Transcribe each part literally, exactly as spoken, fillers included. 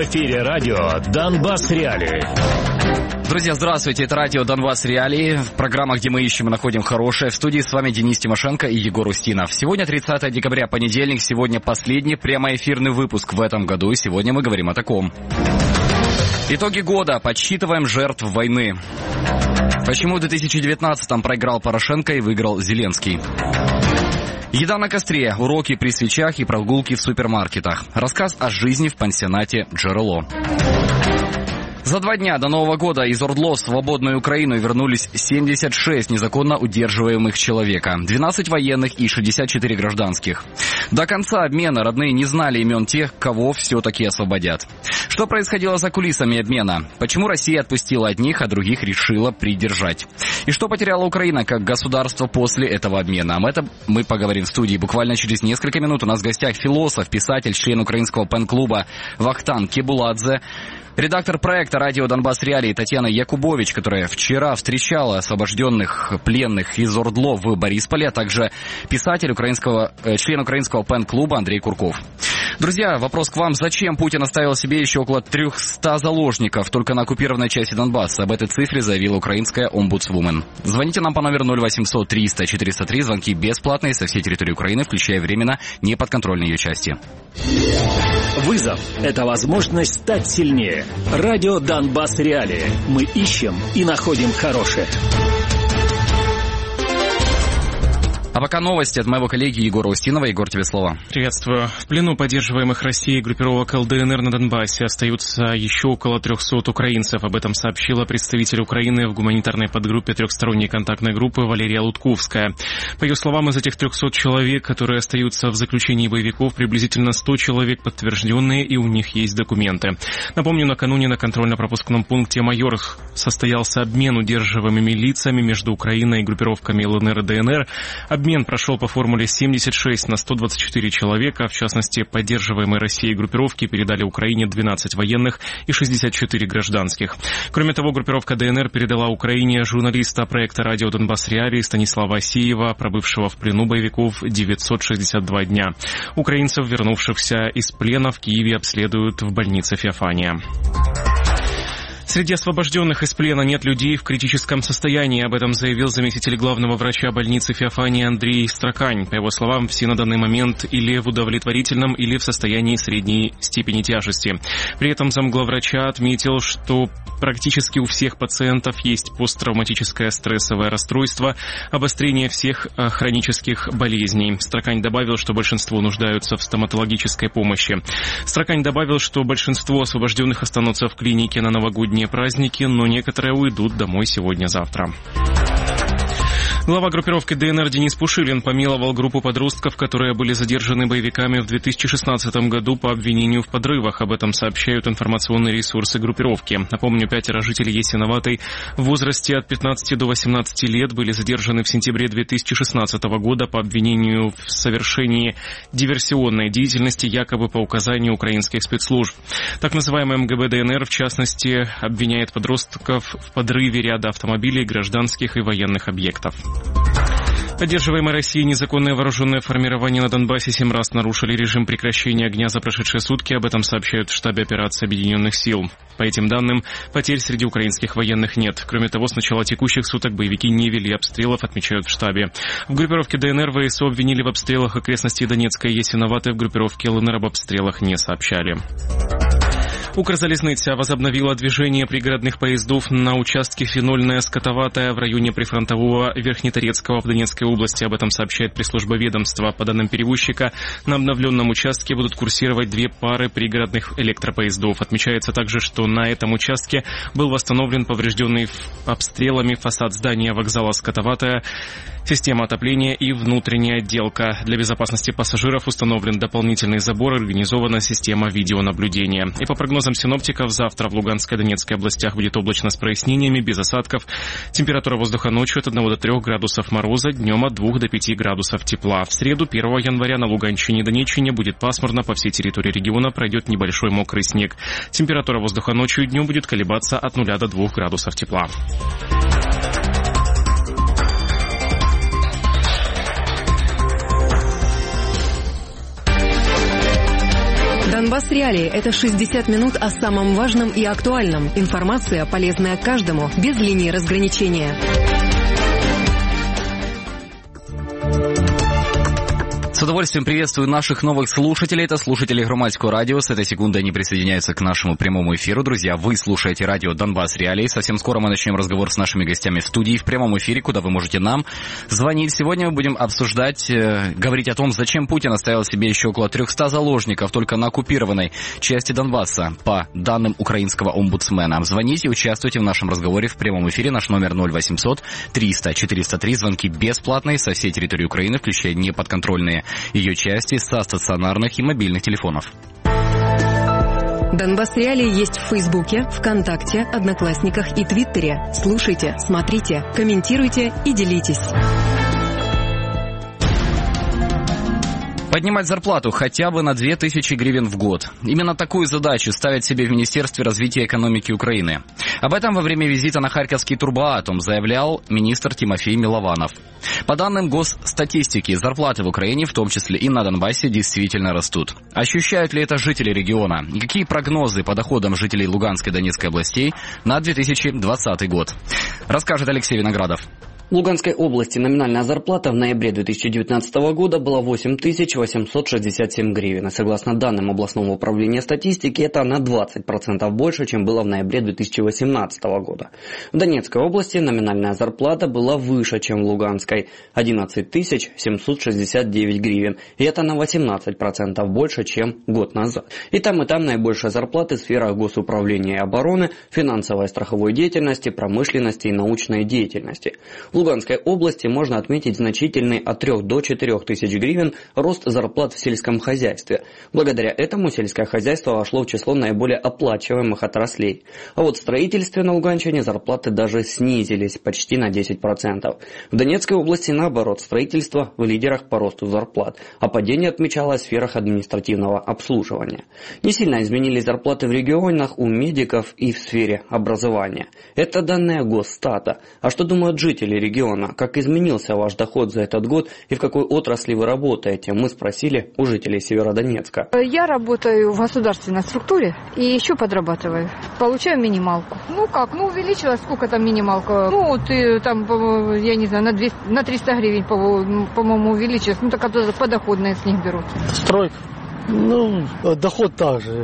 эфире радио «Донбасс Реалии». Друзья, здравствуйте, это радио «Донбасс Реалии», программа, где мы ищем и находим хорошее. В студии с вами Денис Тимошенко и Егор Устинов. Сегодня тридцатое декабря, понедельник, сегодня последний прямоэфирный выпуск в этом году, и сегодня мы говорим о таком. Итоги года. Подсчитываем жертв войны. Почему в две тысячи девятнадцатом проиграл Порошенко и выиграл Зеленский? Еда на костре, уроки при свечах и прогулки в супермаркетах. Рассказ о жизни в пансионате «Джерело». За два дня до Нового года из Ордло в свободную Украину вернулись семьдесят шесть незаконно удерживаемых человека, двенадцать военных и шестьдесят четыре гражданских. До конца обмена родные не знали имен тех, кого все-таки освободят. Что происходило за кулисами обмена? Почему Россия отпустила одних, а других решила придержать? И что потеряла Украина как государство после этого обмена? Об этом мы поговорим в студии буквально через несколько минут. У нас в гостях философ, писатель, член украинского пен-клуба Вахтанг Кебуладзе, редактор проекта «Радио Донбасс Реалии» Татьяна Якубович, которая вчера встречала освобожденных пленных из Ордло в Борисполе, а также писатель, украинского, член украинского пен-клуба Андрей Курков. Друзья, вопрос к вам. Зачем Путин оставил себе еще около трехсот заложников только на оккупированной части Донбасса? Об этой цифре заявила украинская омбудсвумен. Звоните нам по номеру ноль восемьсот триста четыреста три. Звонки бесплатные со всей территории Украины, включая временно неподконтрольные ее части. Вызов – это возможность стать сильнее. Радио «Донбасс Реалии». Мы ищем и находим хорошее. А пока новости от моего коллеги Егора Устинова. Егор, тебе слово. Приветствую. В плену поддерживаемых Россией группировок ЛДНР на Донбассе остаются еще около трехсот украинцев. Об этом сообщила представитель Украины в гуманитарной подгруппе трехсторонней контактной группы Валерия Лутковская. По ее словам, из этих трехсот человек, которые остаются в заключении боевиков, приблизительно сто человек подтвержденные, и у них есть документы. Напомню, накануне на контрольно-пропускном пункте «Майор» состоялся обмен удерживаемыми лицами между Украиной и группировками ЛНР и ДНР. Обмен прошел по формуле семьдесят шесть на сто двадцать четыре человека. В частности, поддерживаемые Россией группировки передали Украине двенадцать военных и шестьдесят четыре гражданских. Кроме того, группировка ДНР передала Украине журналиста проекта «Радио Донбасс Реалии» Станислава Асеева, пробывшего в плену боевиков девятьсот шестьдесят два дня. Украинцев, вернувшихся из плена, в Киеве обследуют в больнице Феофания. Среди освобожденных из плена нет людей в критическом состоянии. Об этом заявил заместитель главного врача больницы Феофания Андрей Стракань. По его словам, все на данный момент или в удовлетворительном, или в состоянии средней степени тяжести. При этом замглавврача отметил, что практически у всех пациентов есть посттравматическое стрессовое расстройство, обострение всех хронических болезней. Стракань добавил, что большинство нуждаются в стоматологической помощи. Стракань добавил, что большинство освобожденных останутся в клинике на новогодние праздники, но некоторые уйдут домой сегодня-завтра. Глава группировки ДНР Денис Пушилин помиловал группу подростков, которые были задержаны боевиками в две тысячи шестнадцатом году по обвинению в подрывах. Об этом сообщают информационные ресурсы группировки. Напомню, пятеро жителей Ясиноватой в возрасте от пятнадцати до восемнадцати лет были задержаны в сентябре две тысячи шестнадцатого года по обвинению в совершении диверсионной деятельности, якобы по указанию украинских спецслужб. Так называемый МГБ ДНР, в частности, обвиняет подростков в подрыве ряда автомобилей, гражданских и военных объектов. Поддерживаемые Россией незаконное вооруженное формирование на Донбассе семь раз нарушили режим прекращения огня за прошедшие сутки. Об этом сообщают в штабе операции Объединенных сил. По этим данным, потерь среди украинских военных нет. Кроме того, с начала текущих суток боевики не вели обстрелов, отмечают в штабе. В группировке ДНР ВСУ обвинили в обстрелах окрестностей Донецкой и Ясиноватой. В группировке ЛНР об обстрелах не сообщали. Укрзалізниця возобновила движение пригородных поездов на участке Фенольная-Скотоватая в районе прифронтового Верхнеторецкого в Донецкой области. Об этом сообщает пресс-служба ведомства. По данным перевозчика, на обновленном участке будут курсировать две пары пригородных электропоездов. Отмечается также, что на этом участке был восстановлен поврежденный обстрелами фасад здания вокзала Скотоватая, система отопления и внутренняя отделка. Для безопасности пассажиров установлен дополнительный забор, организована система видеонаблюдения. И по прогнозам синоптиков, завтра в Луганской и Донецкой областях будет облачно с прояснениями, без осадков. Температура воздуха ночью от одного до трёх градусов мороза, днем от двух до пяти градусов тепла. В среду, первого января, на Луганщине и Донеччине будет пасмурно, по всей территории региона пройдет небольшой мокрый снег. Температура воздуха ночью и днем будет колебаться от нуля до двух градусов тепла. Донбасс Реалии – это шестьдесят минут о самом важном и актуальном. Информация, полезная каждому, без линии разграничения. С удовольствием приветствую наших новых слушателей. Это слушатели Громадского радио. С этой секунды они присоединяются к нашему прямому эфиру. Друзья, вы слушаете радио Донбасс Реалии. Совсем скоро мы начнем разговор с нашими гостями в студии в прямом эфире, куда вы можете нам звонить. Сегодня мы будем обсуждать, э, говорить о том, зачем Путин оставил себе еще около триста заложников только на оккупированной части Донбасса, по данным украинского омбудсмена. Звоните, участвуйте в нашем разговоре в прямом эфире. Наш номер ноль восемьсот триста четыреста три. Звонки бесплатные со всей территории Украины, включая неподконтрольные ее части, со стационарных и мобильных телефонов. Донбасс Реалии есть в Фейсбуке, ВКонтакте, Одноклассниках и Твиттере. Слушайте, смотрите, комментируйте и делитесь. Поднимать зарплату хотя бы на две тысячи гривен в год. Именно такую задачу ставит себе в Министерстве развития экономики Украины. Об этом во время визита на Харьковский турбоатом заявлял министр Тимофей Милованов. По данным госстатистики, зарплаты в Украине, в том числе и на Донбассе, действительно растут. Ощущают ли это жители региона? И какие прогнозы по доходам жителей Луганской и Донецкой областей на две тысячи двадцатый год? Расскажет Алексей Виноградов. В Луганской области номинальная зарплата в ноябре две тысячи девятнадцатого года была восемь тысяч восемьсот шестьдесят семь гривен. И согласно данным областного управления статистики, это на двадцать процентов больше, чем было в ноябре две тысячи восемнадцатого года. В Донецкой области номинальная зарплата была выше, чем в Луганской – одиннадцать тысяч семьсот шестьдесят девять гривен. И это на восемнадцать процентов больше, чем год назад. И там, и там наибольшие зарплаты в сферах госуправления и обороны, финансовой и страховой деятельности, промышленности и научной деятельности. В Луганской области можно отметить значительный от трех до четырёх тысяч гривен рост зарплат в сельском хозяйстве. Благодаря этому сельское хозяйство вошло в число наиболее оплачиваемых отраслей. А вот в строительстве на Луганщине зарплаты даже снизились почти на десять процентов. В Донецкой области, наоборот, строительство в лидерах по росту зарплат, а падение отмечалось в сферах административного обслуживания. Не сильно изменились зарплаты в регионах у медиков и в сфере образования. Это данные Госстата. А что думают жители региона? региона. Как изменился ваш доход за этот год и в какой отрасли вы работаете? Мы спросили у жителей Северодонецка. Я работаю в государственной структуре и еще подрабатываю. Получаю минималку. Ну как, ну увеличилась, сколько там минималка? Ну вот там, я не знаю, на, двести, на триста гривен, по-моему, увеличилась. Ну так это подоходные с них берут. Стройка. Ну, доход также,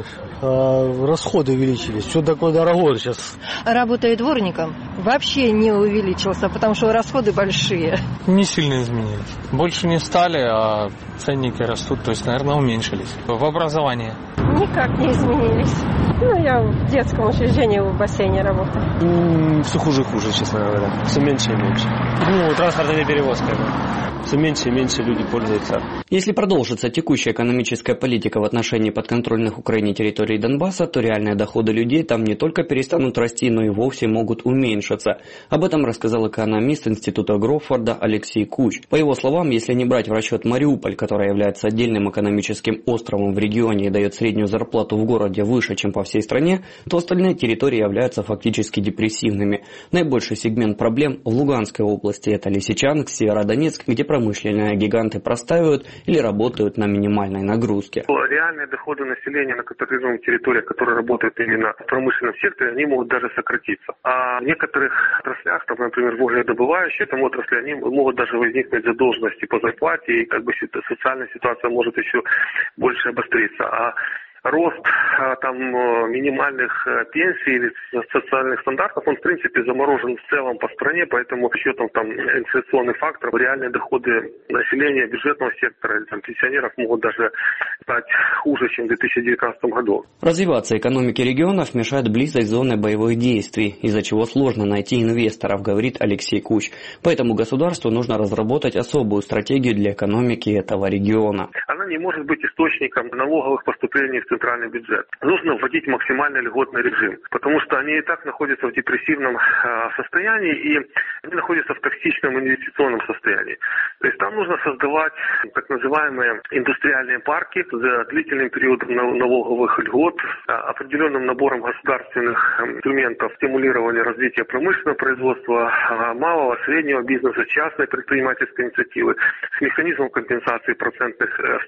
а расходы увеличились. Все такое дорогое сейчас. Работаю дворником. Вообще не увеличился, потому что расходы большие. Не сильно изменились. Больше не стали, а ценники растут, то есть, наверное, уменьшились. В образовании. Никак не изменились. Ну, я в детском учреждении в бассейне работаю. Mm, все хуже и хуже, честно говоря. Все меньше и меньше. Ну, транспортными перевозками. Все меньше и меньше люди пользуются. Если продолжится текущая экономическая политика в отношении подконтрольных Украине территорий Донбасса, то реальные доходы людей там не только перестанут расти, но и вовсе могут уменьшиться. Об этом рассказал экономист Института Гроффорда Алексей Куч. По его словам, если не брать в расчет Мариуполь, которая является отдельным экономическим островом в регионе и дает среднюю зарплату в городе выше, чем по всей стране, то остальные территории являются фактически депрессивными. Наибольший сегмент проблем в Луганской области – это Лисичанск, Северодонецк, где промышленные гиганты простаивают или работают на минимальной нагрузке. Реальные доходы населения на контролируемых территориях, которые работают именно в промышленном секторе, они могут даже сократиться. А в некоторых отраслях, там, например, в угледобывающей там отрасли, они могут даже возникнуть задолженности по зарплате, и как бы социальная ситуация может еще больше обостриться. А рост там минимальных пенсий или социальных стандартов, он в принципе заморожен в целом по стране, поэтому с учетом там инфляционных факторов реальные доходы населения, бюджетного сектора или там пенсионеров могут даже стать хуже, чем в две тысячи девятнадцатом году. Развиваться экономике регионов мешает близость зоны боевых действий, из-за чего сложно найти инвесторов, говорит Алексей Куч. Поэтому государству нужно разработать особую стратегию для экономики этого региона. Она не может быть источником налоговых поступлений в центральный бюджет. Нужно вводить максимально льготный режим, потому что они и так находятся в депрессивном а, состоянии, и они находятся в токсичном инвестиционном состоянии. То есть там нужно создавать так называемые индустриальные парки с длительным периодом налоговых льгот, а, определенным набором государственных инструментов стимулирования развития промышленного производства, а, малого, среднего бизнеса, частной предпринимательской инициативы, с механизмом компенсации процентных ставок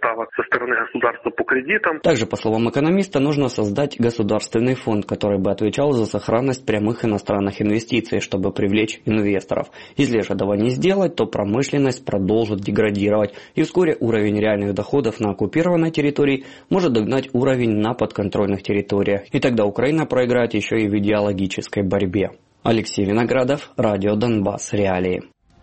поставок со стороны государства по кредитам. Также, по словам экономиста, нужно создать государственный фонд, который бы отвечал за сохранность прямых иностранных инвестиций, чтобы привлечь инвесторов. Если же этого не сделать, то промышленность продолжит деградировать, и вскоре уровень реальных доходов на оккупированной территории может догнать уровень на подконтрольных территориях. И тогда Украина проиграет еще и в идеологической борьбе. Алексей Виноградов, Радио Донбасс. Реалии.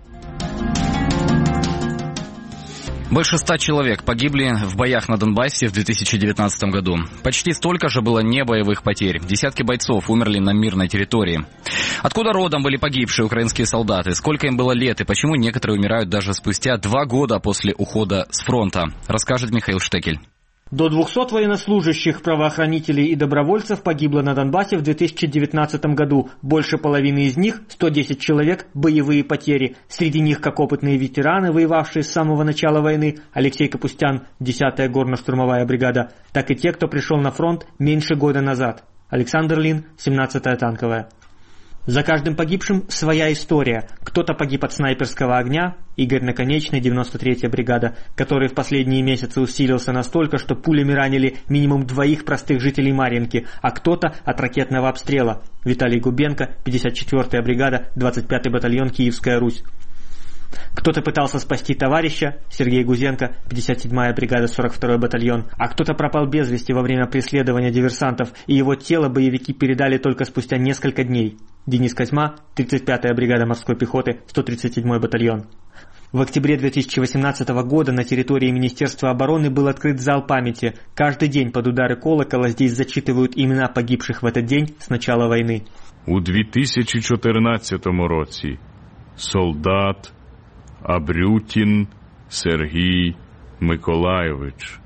Больше ста человек погибли в боях на Донбассе в две тысячи девятнадцатом году. Почти столько же было небоевых потерь. Десятки бойцов умерли на мирной территории. Откуда родом были погибшие украинские солдаты? Сколько им было лет? И почему некоторые умирают даже спустя два года после ухода с фронта? Расскажет Михаил Штекель. До двухсот военнослужащих, правоохранителей и добровольцев погибло на Донбассе в две тысячи девятнадцатом году. Больше половины из них, сто десять человек, боевые потери. Среди них как опытные ветераны, воевавшие с самого начала войны, Алексей Капустян, десятая горно-штурмовая бригада, так и те, кто пришел на фронт меньше года назад. Александр Лин, семнадцатая танковая. За каждым погибшим своя история. Кто-то погиб от снайперского огня, Игорь Наконечный, девяносто третья бригада, который в последние месяцы усилился настолько, что пулями ранили минимум двоих простых жителей Марьинки, а кто-то от ракетного обстрела, Виталий Губенко, пятьдесят четвёртая бригада, двадцать пятый батальон, Киевская Русь. Кто-то пытался спасти товарища, Сергей Гузенко, пятьдесят седьмая бригада, сорок второй батальон, а кто-то пропал без вести во время преследования диверсантов, и его тело боевики передали только спустя несколько дней. Денис Козьма, тридцать пятая бригада морской пехоты, сто тридцать седьмой батальон. В октябре две тысячи восемнадцатого года на территории Министерства обороны был открыт зал памяти. Каждый день под удары колокола здесь зачитывают имена погибших в этот день с начала войны. У дві тисячі чотирнадцятому році солдат Абрютін Сергій Миколайович.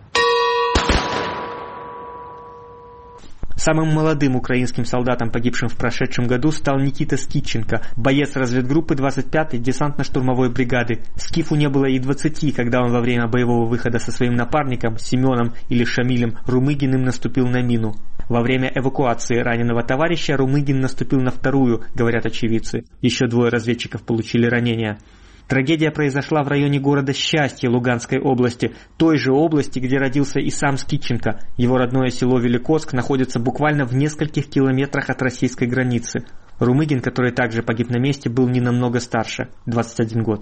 Самым молодым украинским солдатом, погибшим в прошедшем году, стал Никита Скитченко, боец разведгруппы двадцать пятой десантно-штурмовой бригады. Скифу не было и двадцати, когда он во время боевого выхода со своим напарником, Семеном или Шамилем Румыгиным, наступил на мину. Во время эвакуации раненого товарища Румыгин наступил на вторую, говорят очевидцы. Еще двое разведчиков получили ранения. Трагедия произошла в районе города Счастье Луганской области, той же области, где родился и сам Скитченко. Его родное село Великоцк находится буквально в нескольких километрах от российской границы. Румыгин, который также погиб на месте, был не намного старше, двадцать один год.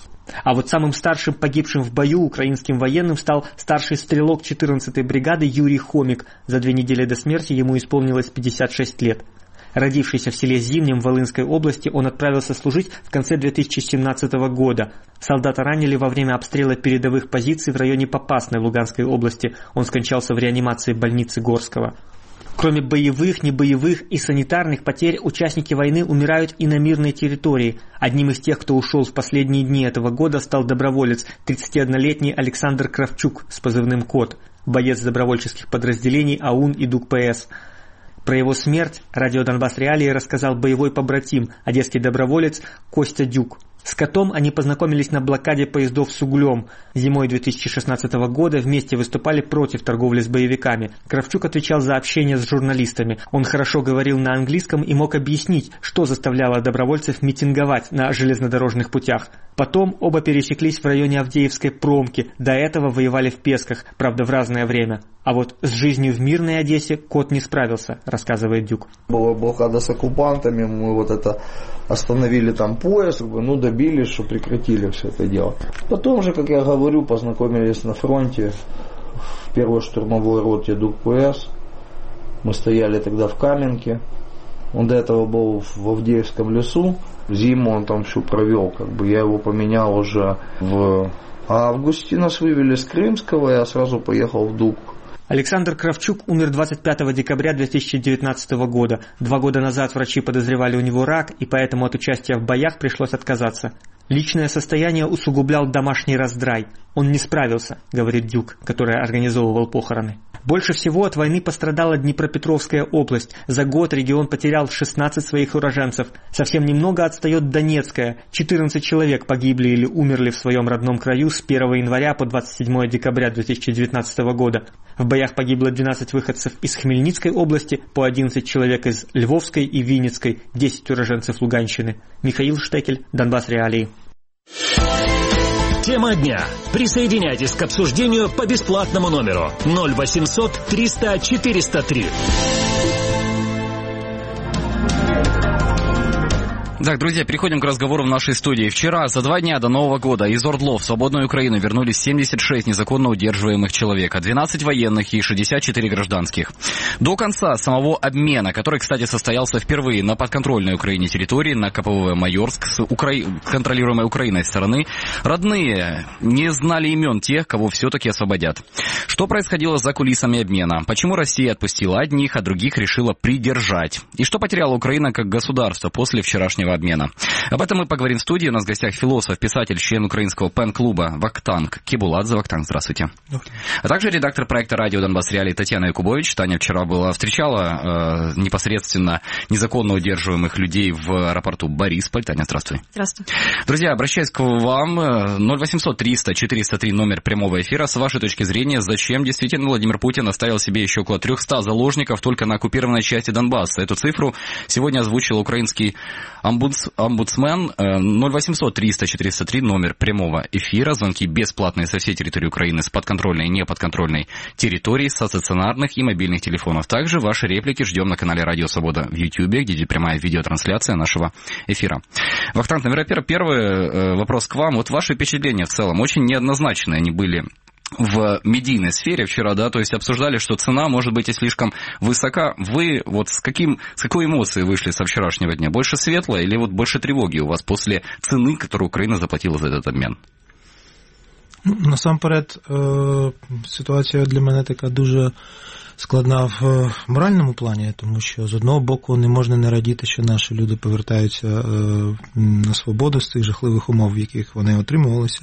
А вот самым старшим погибшим в бою украинским военным стал старший стрелок четырнадцатой бригады Юрий Хомик. За две недели до смерти ему исполнилось пятьдесят шесть лет. Родившийся в селе Зимнем Волынской области, он отправился служить в конце две тысячи семнадцатого года. Солдата ранили во время обстрела передовых позиций в районе Попасной Луганской области. Он скончался в реанимации больницы Горского. Кроме боевых, небоевых и санитарных потерь, участники войны умирают и на мирной территории. Одним из тех, кто ушел в последние дни этого года, стал доброволец, тридцатиоднолетний Александр Кравчук с позывным «Кот», боец добровольческих подразделений АУН и ДУК-ПС. Про его смерть Радио Донбасс Реалии рассказал боевой побратим, одесский доброволец Костя Дюк. С Котом они познакомились на блокаде поездов с углем. Зимой две тысячи шестнадцатого года вместе выступали против торговли с боевиками. Кравчук отвечал за общение с журналистами. Он хорошо говорил на английском и мог объяснить, что заставляло добровольцев митинговать на железнодорожных путях. Потом оба пересеклись в районе Авдеевской промки. До этого воевали в Песках, правда в разное время. А вот с жизнью в мирной Одессе Кот не справился, рассказывает Дюк. Была блокада с оккупантами, мы вот это остановили там поезд, ну добились, что прекратили все это дело. Потом же, как я говорю, познакомились на фронте в первой штурмовой роте ДУК-ПС. Мы стояли тогда в Каменке. Он до этого был в Авдеевском лесу. Зиму он там всю провел, как бы я его поменял уже в августе. Нас вывели с Крымского, я сразу поехал в ДУК. Александр Кравчук умер двадцать пятого декабря две тысячи девятнадцатого года. Два года назад врачи подозревали у него рак, и поэтому от участия в боях пришлось отказаться. Личное состояние усугублял домашний раздрай. Он не справился, говорит Дюк, который организовывал похороны. Больше всего от войны пострадала Днепропетровская область. За год регион потерял шестнадцать своих уроженцев. Совсем немного отстает Донецкая. четырнадцать человек погибли или умерли в своем родном краю с первого января по двадцать седьмое декабря две тысячи девятнадцатого года. В боях погибло двенадцать выходцев из Хмельницкой области, по одиннадцать человек из Львовской и Винницкой, десять уроженцев Луганщины. Михаил Штекель, Донбасс Реалии. Тема дня. Присоединяйтесь к обсуждению по бесплатному номеру ноль восемьсот триста четыреста три. Так, друзья, переходим к разговору в нашей студии. Вчера, за два дня до Нового года, из Ордло в свободную Украину вернулись семьдесят шесть незаконно удерживаемых человек, двенадцать военных и шестьдесят четыре гражданских. До конца самого обмена, который, кстати, состоялся впервые на подконтрольной Украине территории, на ка пэ вэ вэ Майорск, с Укра... контролируемой Украиной стороны, родные не знали имен тех, кого все-таки освободят. Что происходило за кулисами обмена? Почему Россия отпустила одних, а других решила придержать? И что потеряла Украина как государство после вчерашнего обмена? Об этом мы поговорим в студии. У нас в гостях философ, писатель, член украинского пен-клуба Вахтанг Кибуладзе. Вахтанг, здравствуйте. А также редактор проекта «Радио Донбасс Реалии» Татьяна Якубович. Таня вчера была, встречала э, непосредственно незаконно удерживаемых людей в аэропорту Борисполь. Таня, здравствуй. Здравствуй. Друзья, обращаюсь к вам. ноль восемьсот триста четыреста три номер прямого эфира. С вашей точки зрения, зачем действительно Владимир Путин оставил себе еще около трехсот заложников только на оккупированной части Донбасса? Эту цифру сегодня озвучил украинский Омбудс, омбудсмен. Ноль восемьсот триста четыреста три номер прямого эфира. Звонки бесплатные со всей территории Украины, с подконтрольной и неподконтрольной территории, со стационарных и мобильных телефонов. Также ваши реплики ждем на канале Радио Свобода в Ютьюбе, где идет прямая видеотрансляция нашего эфира. Вахтанг, наверное, первый вопрос к вам. Вот ваши впечатления в целом очень неоднозначные они были в медийной сфере вчера, да, то есть обсуждали, что цена может быть и слишком высока. Вы вот с каким, с какой эмоцией вышли со вчерашнего дня? Больше светла или вот больше тревоги у вас после цены, которую Украина заплатила за этот обмен? Насамперед, ситуація для мене така дуже складна в моральному плані, тому що з одного боку не можна не радіти, що наші люди повертаються на свободу з цих жахливих умов, в яких вони отримувалися.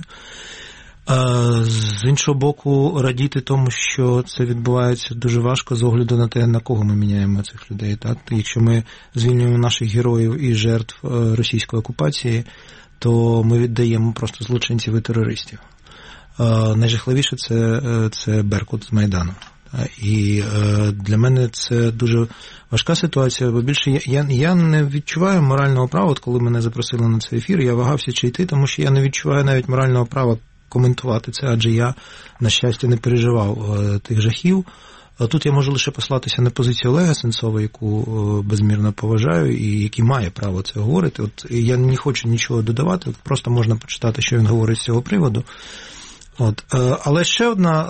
З іншого боку, радіти тому, що це відбувається дуже важко з огляду на те, на кого ми міняємо цих людей. Так? Якщо ми звільнюємо наших героїв і жертв російської окупації, то ми віддаємо просто злочинців і терористів. Найжахливіше це, це Беркут з Майдану. І для мене це дуже важка ситуація, бо більше я, я не відчуваю морального права, от коли мене запросили на цей ефір, я вагався чи йти, тому що я не відчуваю навіть морального права коментувати це, адже я, на щастя, не переживав тих жахів. Тут я можу лише послатися на позицію Олега Сенцова, яку безмірно поважаю і який має право це говорити. От я не хочу нічого додавати, просто можна почитати, що він говорить з цього приводу. От. Але ще одна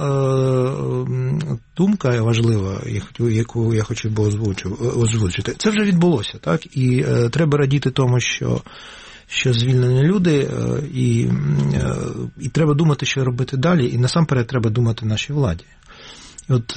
думка важлива, яку я хочу би озвучити. Це вже відбулося, так? І треба радіти тому, що що звільнені люди, і, і треба думати, що робити далі, і насамперед треба думати нашій владі. От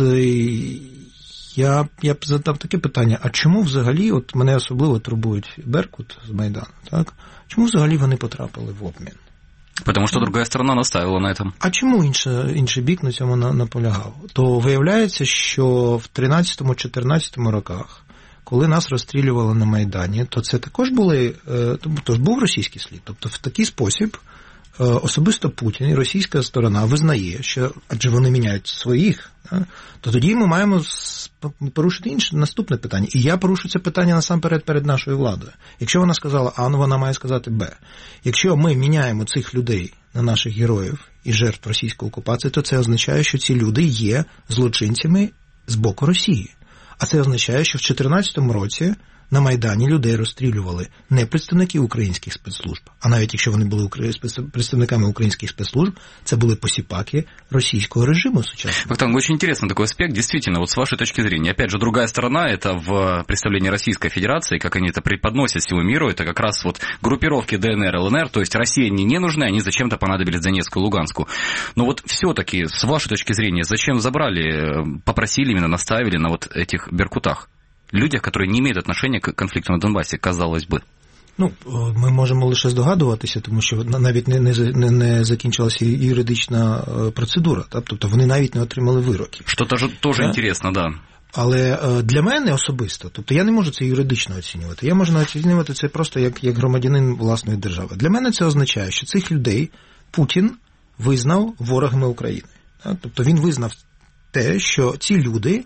я, я б задав таке питання, а чому взагалі, от мене особливо турбують Беркут з Майдану, так? Чому взагалі вони потрапили в обмін? Потому що друга сторона наставила на этом. А чому інший, інший бік на цьому наполягав? То виявляється, що в тринадцятому-чотирнадцятому роках, коли нас розстрілювали на Майдані, то це також були, тож був російський слід. Тобто в такий спосіб особисто Путін і російська сторона визнає, що адже вони міняють своїх, то тоді ми маємо порушити інше наступне питання. І я порушу це питання насамперед перед нашою владою. Якщо вона сказала А, ну вона має сказати Б. Якщо ми міняємо цих людей на наших героїв і жертв російської окупації, то це означає, що ці люди є злочинцями з боку Росії. А це означає, що в чотирнадцятому році на Майдані людей розстрілювали не представники українських спецслужб, а навіть якщо вони були представниками українских спецслужб, це були посіпаки российского режима сучасного. Вахтанг, очень интересный такой аспект. Действительно, вот с вашей точки зрения, опять же, другая сторона, это в представлении Российской Федерации, как они это преподносят всему миру, это как раз вот группировки ДНР, ЛНР, то есть России они не нужны, они зачем-то понадобились Донецку и Луганску. Но вот все-таки, с вашей точки зрения, зачем забрали, попросили именно, наставили на вот этих беркутах? Людях, которые не имеют отношения к конфликту на Донбасі, казалось би. Ну, ми можемо лише здогадуватися, тому що навіть не, не, не закінчилася юридична процедура, тобто вони навіть не отримали вироки. Що теж, теж інтересно, да. Але для мене особисто, тобто я не можу це юридично оцінювати, я можу оцінювати це просто як, як громадянин власної держави. Для мене це означає, що цих людей Путін визнав ворогами України. Тобто він визнав те, що ці люди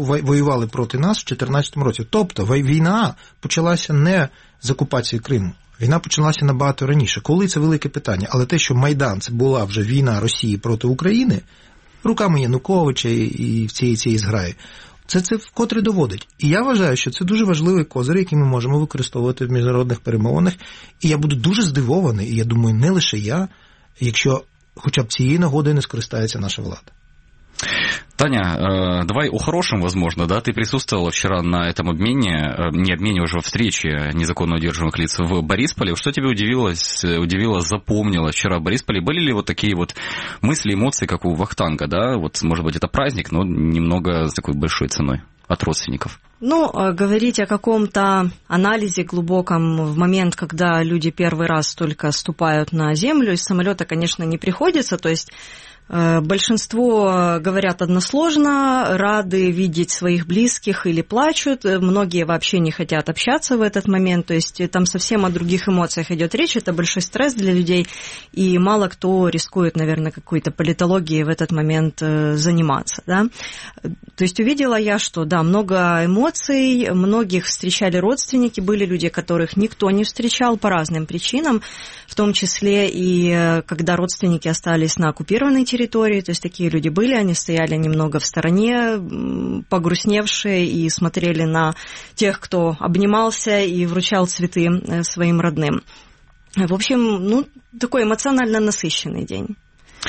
воювали проти нас в чотирнадцятому році. Тобто війна почалася не з окупації Криму, Війна почалася набагато раніше. Коли це велике питання, але те, що Майдан це була вже війна Росії проти України, руками Януковича і цієї цієї зграї, це це вкотре доводить. І я вважаю, що це дуже важливий козир, який ми можемо використовувати в міжнародних перемовинах. І я буду дуже здивований, і я думаю, не лише я, якщо хоча б цієї нагоди не скористається наша влада. Таня, давай о хорошем, возможно, да? Ты присутствовала вчера на этом обмене, не обмене, уже встрече незаконно удерживаемых лиц в Борисполе. Что тебе удивило, удивило, запомнило вчера в Борисполе? Были ли вот такие вот мысли, эмоции, как у Вахтанга, да? Вот, может быть, это праздник, но немного с такой большой ценой от родственников. Ну, говорить о каком-то анализе глубоком в момент, когда люди первый раз только ступают на землю, из самолета, конечно, не приходится, то есть большинство говорят односложно, рады видеть своих близких или плачут, многие вообще не хотят общаться в этот момент, то есть там совсем о других эмоциях идет речь, это большой стресс для людей, и мало кто рискует, наверное, какой-то политологией в этот момент заниматься, да. То есть увидела я, что, да, много эмоций, многих встречали родственники, были люди, которых никто не встречал по разным причинам, в том числе и когда родственники остались на оккупированной территории, то есть такие люди были, они стояли немного в стороне, погрустневшие, и смотрели на тех, кто обнимался и вручал цветы своим родным. В общем, ну, такой эмоционально насыщенный день.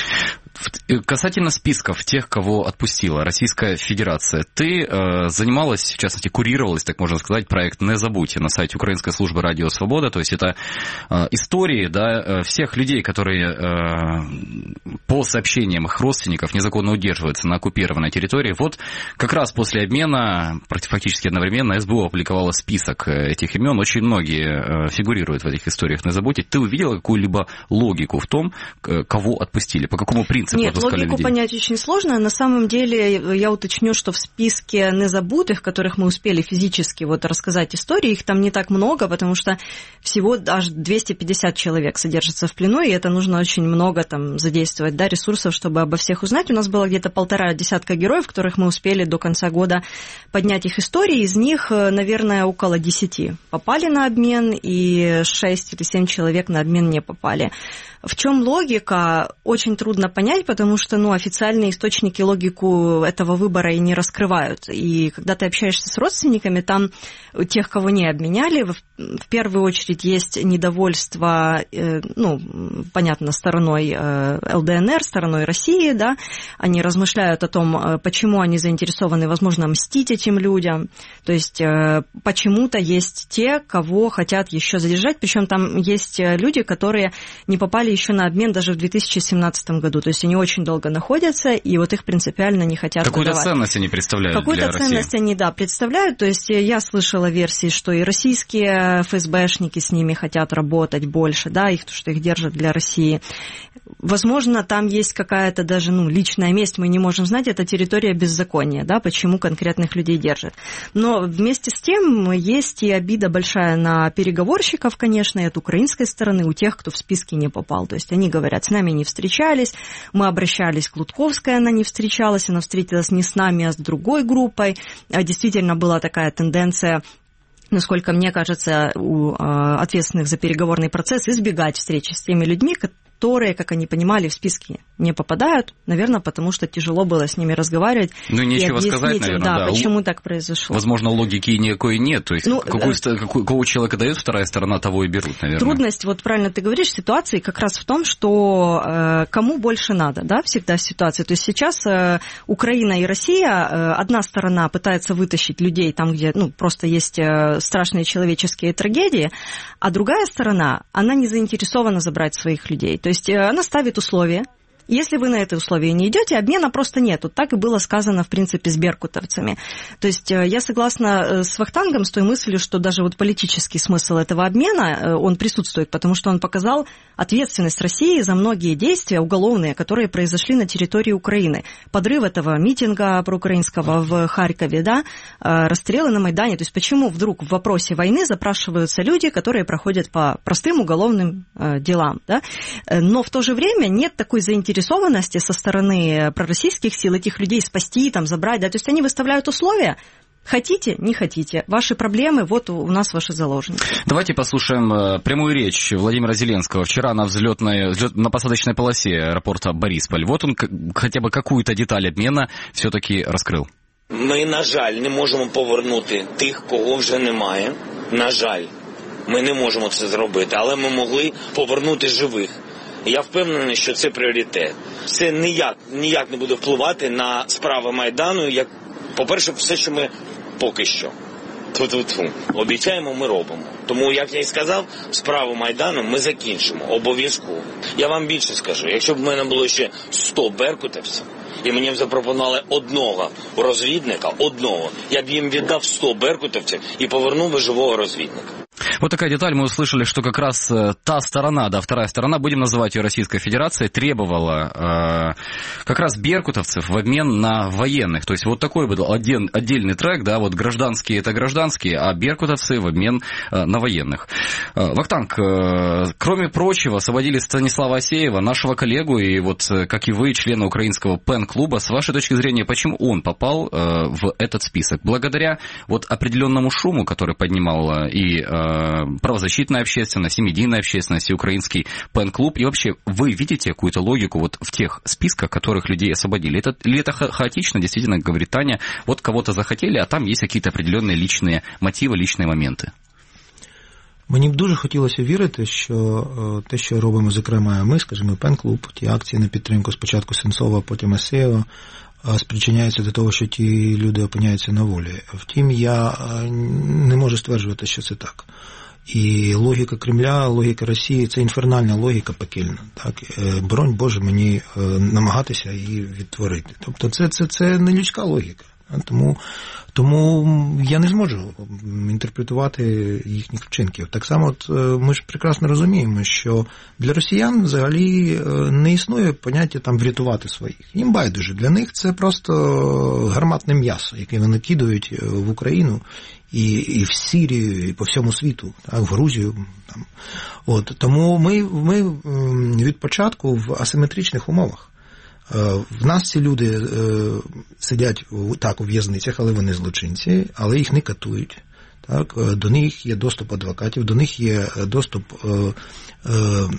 Касательно списков тех, кого отпустила Российская Федерация, ты э, занималась, в частности, курировалась, так можно сказать, проект «Не забудьте» на сайте Украинской службы «Радио Свобода», то есть это э, истории, да, всех людей, которые э, по сообщениям их родственников незаконно удерживаются на оккупированной территории. Вот как раз после обмена, фактически одновременно, СБУ опубликовала список этих имен, очень многие э, фигурируют в этих историях «Не забудьте». Ты увидела какую-либо логику в том, кого отпустили, по какому принципу? Нет, логику людей? Понять очень сложно. На самом деле, я уточню, что в списке незабутых, которых мы успели физически вот рассказать истории, их там не так много, потому что всего аж двести пятьдесят человек содержатся в плену, и это нужно очень много там задействовать, да, ресурсов, чтобы обо всех узнать. У нас было где-то полтора десятка героев, которых мы успели до конца года поднять их истории. Из них, наверное, около десяти попали на обмен, и шесть или семь человек на обмен не попали. В чем логика, очень трудно понять, потому что, ну, официальные источники логику этого выбора и не раскрывают. И когда ты общаешься с родственниками, там тех, кого не обменяли, в, в первую очередь есть недовольство, э, ну, понятно, стороной э, ЛДНР, стороной России, да, они размышляют о том, почему они заинтересованы, возможно, мстить этим людям, то есть э, почему-то есть те, кого хотят еще задержать, причем там есть люди, которые не попали еще на обмен даже в две тысячи семнадцатом году. То есть они очень долго находятся, и вот их принципиально не хотят Какую-то выдавать. ценность они представляют Какую-то для России. Какую-то ценность они, да, представляют. То есть я слышала версии, что и российские эф эс бэшники с ними хотят работать больше, да, их, что их держат для России. Возможно, там есть какая-то даже, ну, личная месть, мы не можем знать, это территория беззакония, да, почему конкретных людей держат. Но вместе с тем есть и обида большая на переговорщиков, конечно, и от украинской стороны, у тех, кто в списке не попал. То есть они говорят, с нами не встречались, мы обращались к Лутковской, она не встречалась, она встретилась не с нами, а с другой группой. Действительно была такая тенденция, насколько мне кажется, у ответственных за переговорный процесс избегать встречи с теми людьми, которые, как они понимали, в списке не попадают, наверное, потому что тяжело было с ними разговаривать. Ну, нечего сказать, наверное, да, да. почему так произошло. Возможно, логики никакой нет, то есть ну, какую, э... какого человека дает вторая сторона, того и берут, наверное. Трудность, вот правильно ты говоришь, ситуации как раз в том, что э, кому больше надо, да, всегда ситуация. То есть сейчас э, Украина и Россия, э, одна сторона пытается вытащить людей там, где, ну, просто есть э, страшные человеческие трагедии, а другая сторона, она не заинтересована забрать своих людей. То есть она ставит условия. Если вы на это условие не идете, обмена просто нет. Вот так и было сказано, в принципе, с беркутовцами. То есть я согласна с Вахтангом, с той мыслью, что даже вот политический смысл этого обмена, он присутствует, потому что он показал ответственность России за многие действия уголовные, которые произошли на территории Украины. Подрыв этого митинга проукраинского в Харькове, да, расстрелы на Майдане. То есть почему вдруг в вопросе войны запрашиваются люди, которые проходят по простым уголовным делам, да? Но в то же время нет такой заинтересованности со стороны пророссийских сил этих людей спасти, там, забрать, да, то есть они выставляют условия, Хотите, не хотите. Ваши проблемы, вот у нас ваши заложники. Давайте послушаем прямую речь Владимира Зеленского вчера на взлетной, на посадочной полосе аэропорта Борисполь. Вот он хотя бы какую-то деталь обмена все-таки раскрыл. Ми, на жаль, не можемо повернути тих, кого вже немає. На жаль, ми не можемо це зробити, але ми могли повернути живих. Я впевнений, що це пріоритет. Це ніяк, ніяк не буде впливати на справи Майдану, як, по-перше, все, що ми поки що. Ту-ту-ту. Обіцяємо, ми робимо. Тому, як я і сказав, справу Майдану ми закінчимо. Обов'язково. Я вам більше скажу. Якщо б в мене було ще сто беркутівців, і мені б запропонували одного розвідника, одного, я б їм віддав сто беркутівців і повернув би живого розвідника. Вот такая деталь. Мы услышали, что как раз та сторона, да, вторая сторона, будем называть ее Российская Федерация, требовала э, как раз беркутовцев в обмен на военных. То есть вот такой был один, отдельный трек, да, вот гражданские это гражданские, а беркутовцы в обмен э, на военных. Э, Вахтанг, э, кроме прочего, освободили Станислава Асеева, нашего коллегу, и вот, как и вы, члена украинского пен-клуба. С вашей точки зрения, почему он попал э, в этот список? Благодаря вот определенному шуму, который поднимал и э, правозащитная общественность, и медийная общественность, и украинский пен-клуб. И вообще, вы видите какую-то логику вот в тех списках, которых людей освободили? Это, или это ха- хаотично, действительно, говорит Таня, вот кого-то захотели, а там есть какие-то определенные личные мотивы, личные моменти? Мені б дуже хотілося вірити, що те, що робимо, зокрема, ми, скажімо, пен-клуб, ті акції на підтримку спочатку Сенцова, потім Асєєва, спричиняється до того, що ті люди опиняються на волі. Втім, я не можу стверджувати, що це так. І логіка Кремля, логіка Росії – це інфернальна логіка пекельна. Так? Боронь Боже мені намагатися її відтворити. Тобто це, це, це не людська логіка. Тому, тому я не зможу інтерпретувати їхніх вчинків. Так само от, ми ж прекрасно розуміємо, що для росіян взагалі не існує поняття там врятувати своїх. Їм байдуже. Для них це просто гарматне м'ясо, яке вони кидають в Україну і, і в Сирію, і по всьому світу, так, в Грузію. Там. От, тому ми, ми від початку в асиметричних умовах. В нас ці люди е, сидять так у в'язницях, але вони злочинці, але їх не катують. Так? До них є доступ адвокатів, до них є доступ е, е,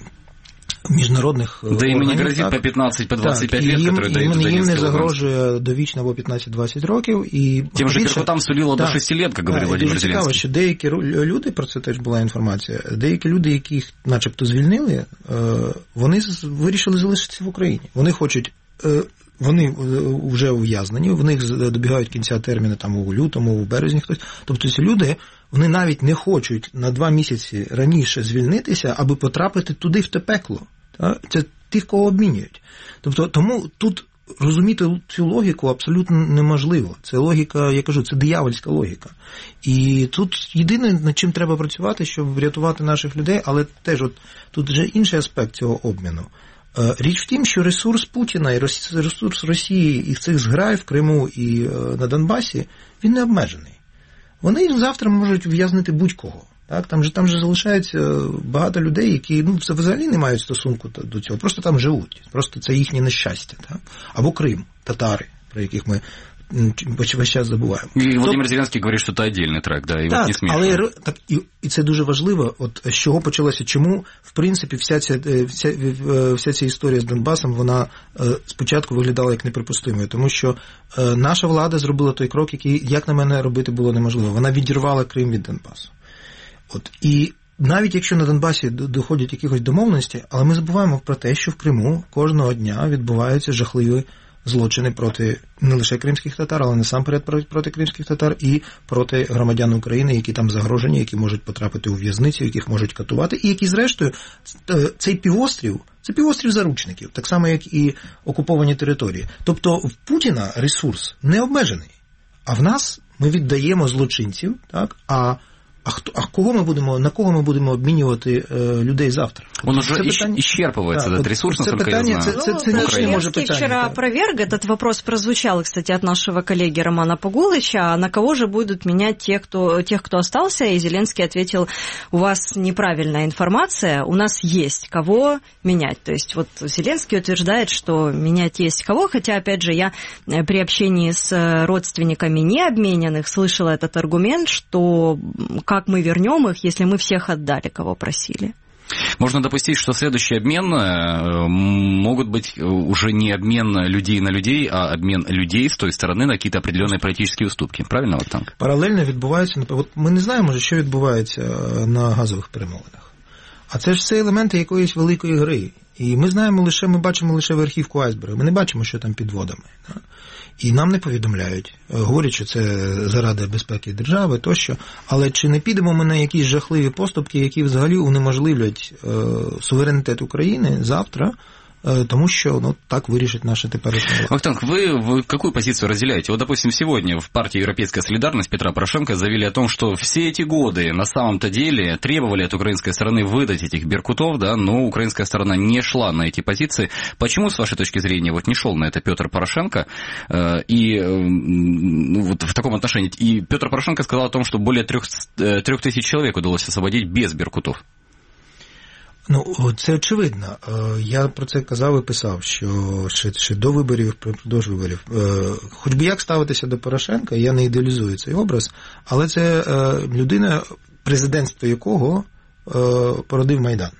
міжнародних да органів. Да їм не грозить по п'ятнадцять, по двадцять п'ять років, які дають їм, їм не загрожує довічно або п'ятнадцять-двадцять років. І тим же Беркутам сулило до шести років, як говорив Владимир Зеленський. Цікаво, що деякі люди, про це теж була інформація, деякі люди, яких начебто звільнили, вони вирішили залишитися в Україні. Вони хочуть, вони вже ув'язнені, в них добігають кінця терміну там у лютому, у березні хтось. Тобто ці люди, вони навіть не хочуть на два місяці раніше звільнитися, аби потрапити туди, в те пекло. Це тих, кого обмінюють. Тобто, тому тут розуміти цю логіку абсолютно неможливо. Це логіка, я кажу, це диявольська логіка. І тут єдине, над чим треба працювати, щоб врятувати наших людей, але теж от тут вже інший аспект цього обміну. Річ в тім, що ресурс Путіна і ресурс Росії і цих зграй в Криму і на Донбасі, він не обмежений. Вони завтра можуть в'язнити будь-кого. Так, там же там же залишається багато людей, які ну це взагалі не мають стосунку до цього, просто там живуть, просто це їхнє нещастя, так? Або Крим, татари, про яких ми весь час забуваємо. І Володимир То... Зеленський говорить, що це окремий трек, да, і так, от не смішно. Але так і, і це дуже важливо. От з чого почалося, чому в принципі вся ця вся, вся ця історія з Донбасом, вона спочатку виглядала як неприпустимою, тому що наша влада зробила той крок, який, як на мене, робити було неможливо. Вона відірвала Крим від Донбасу. От, і навіть якщо на Донбасі доходять якихось домовленостей, але ми забуваємо про те, що в Криму кожного дня відбуваються жахливі злочини проти не лише кримських татар, але насамперед проти кримських татар і проти громадян України, які там загрожені, які можуть потрапити у в'язницю, яких можуть катувати, і які, зрештою, цей півострів, це півострів заручників, так само, як і окуповані території. Тобто в Путіна ресурс не обмежений, а в нас ми віддаємо злочинців, так, а А хто, а кого ми будемо, на кого ми будемо обмінювати е, людей завтра? Он уже исчерпывается, этот ресурс, насколько я знаю. Це, це, це ну, не може питання. Вчера опроверг, этот вопрос прозвучал, кстати, от нашего коллеги Романа Погулыча, на кого же будут менять те, кто, тех, кто остался, и Зеленский ответил, у вас неправильная информация, у нас есть кого менять. То есть вот Зеленский утверждает, что менять есть кого, хотя, опять же, я при общении с родственниками необмененных слышала этот аргумент, что как мы вернем их, если мы всех отдали, кого просили. Можно допустить, что следующий обмен могут быть уже не обмен людей на людей, а обмен людей с той стороны на какие-то определенные политические уступки. Правильно, Вахтанг? Паралельно відбувається, от ми не знаємо, що відбувається на газових перемовинах. А це ж все елементи якоїсь великої гри. І ми знаємо лише, ми бачимо лише верхівку айсберга, ми не бачимо, що там під водами. І нам не повідомляють, говорять, що це заради безпеки держави тощо, але чи не підемо ми на якісь жахливі поступки, які взагалі унеможливлять е, суверенітет України завтра, е, тому що ну, так вирішить наша теперішня влада. Вахтанг, вы, вы какую позицию разделяете? Вот, допустим, сегодня в партии «Европейская солидарность» Петра Порошенко заявили о том, что все эти годы на самом-то деле требовали от украинской стороны выдать этих беркутов, да, но украинская сторона не шла на эти позиции. Почему, с вашей точки зрения, вот не шел на это Петр Порошенко? Э, и э, ну, вот в таком отношении. И Петр Порошенко сказал о том, что более трех, трех тысяч человек удалось освободить без беркутов. Ну, це очевидно. Я про це казав і писав, що ще, ще до виборів, продовж виборів. Хоч би як ставитися до Порошенка, я не ідеалізую цей образ, але це людина, президентство якого породив Майдан.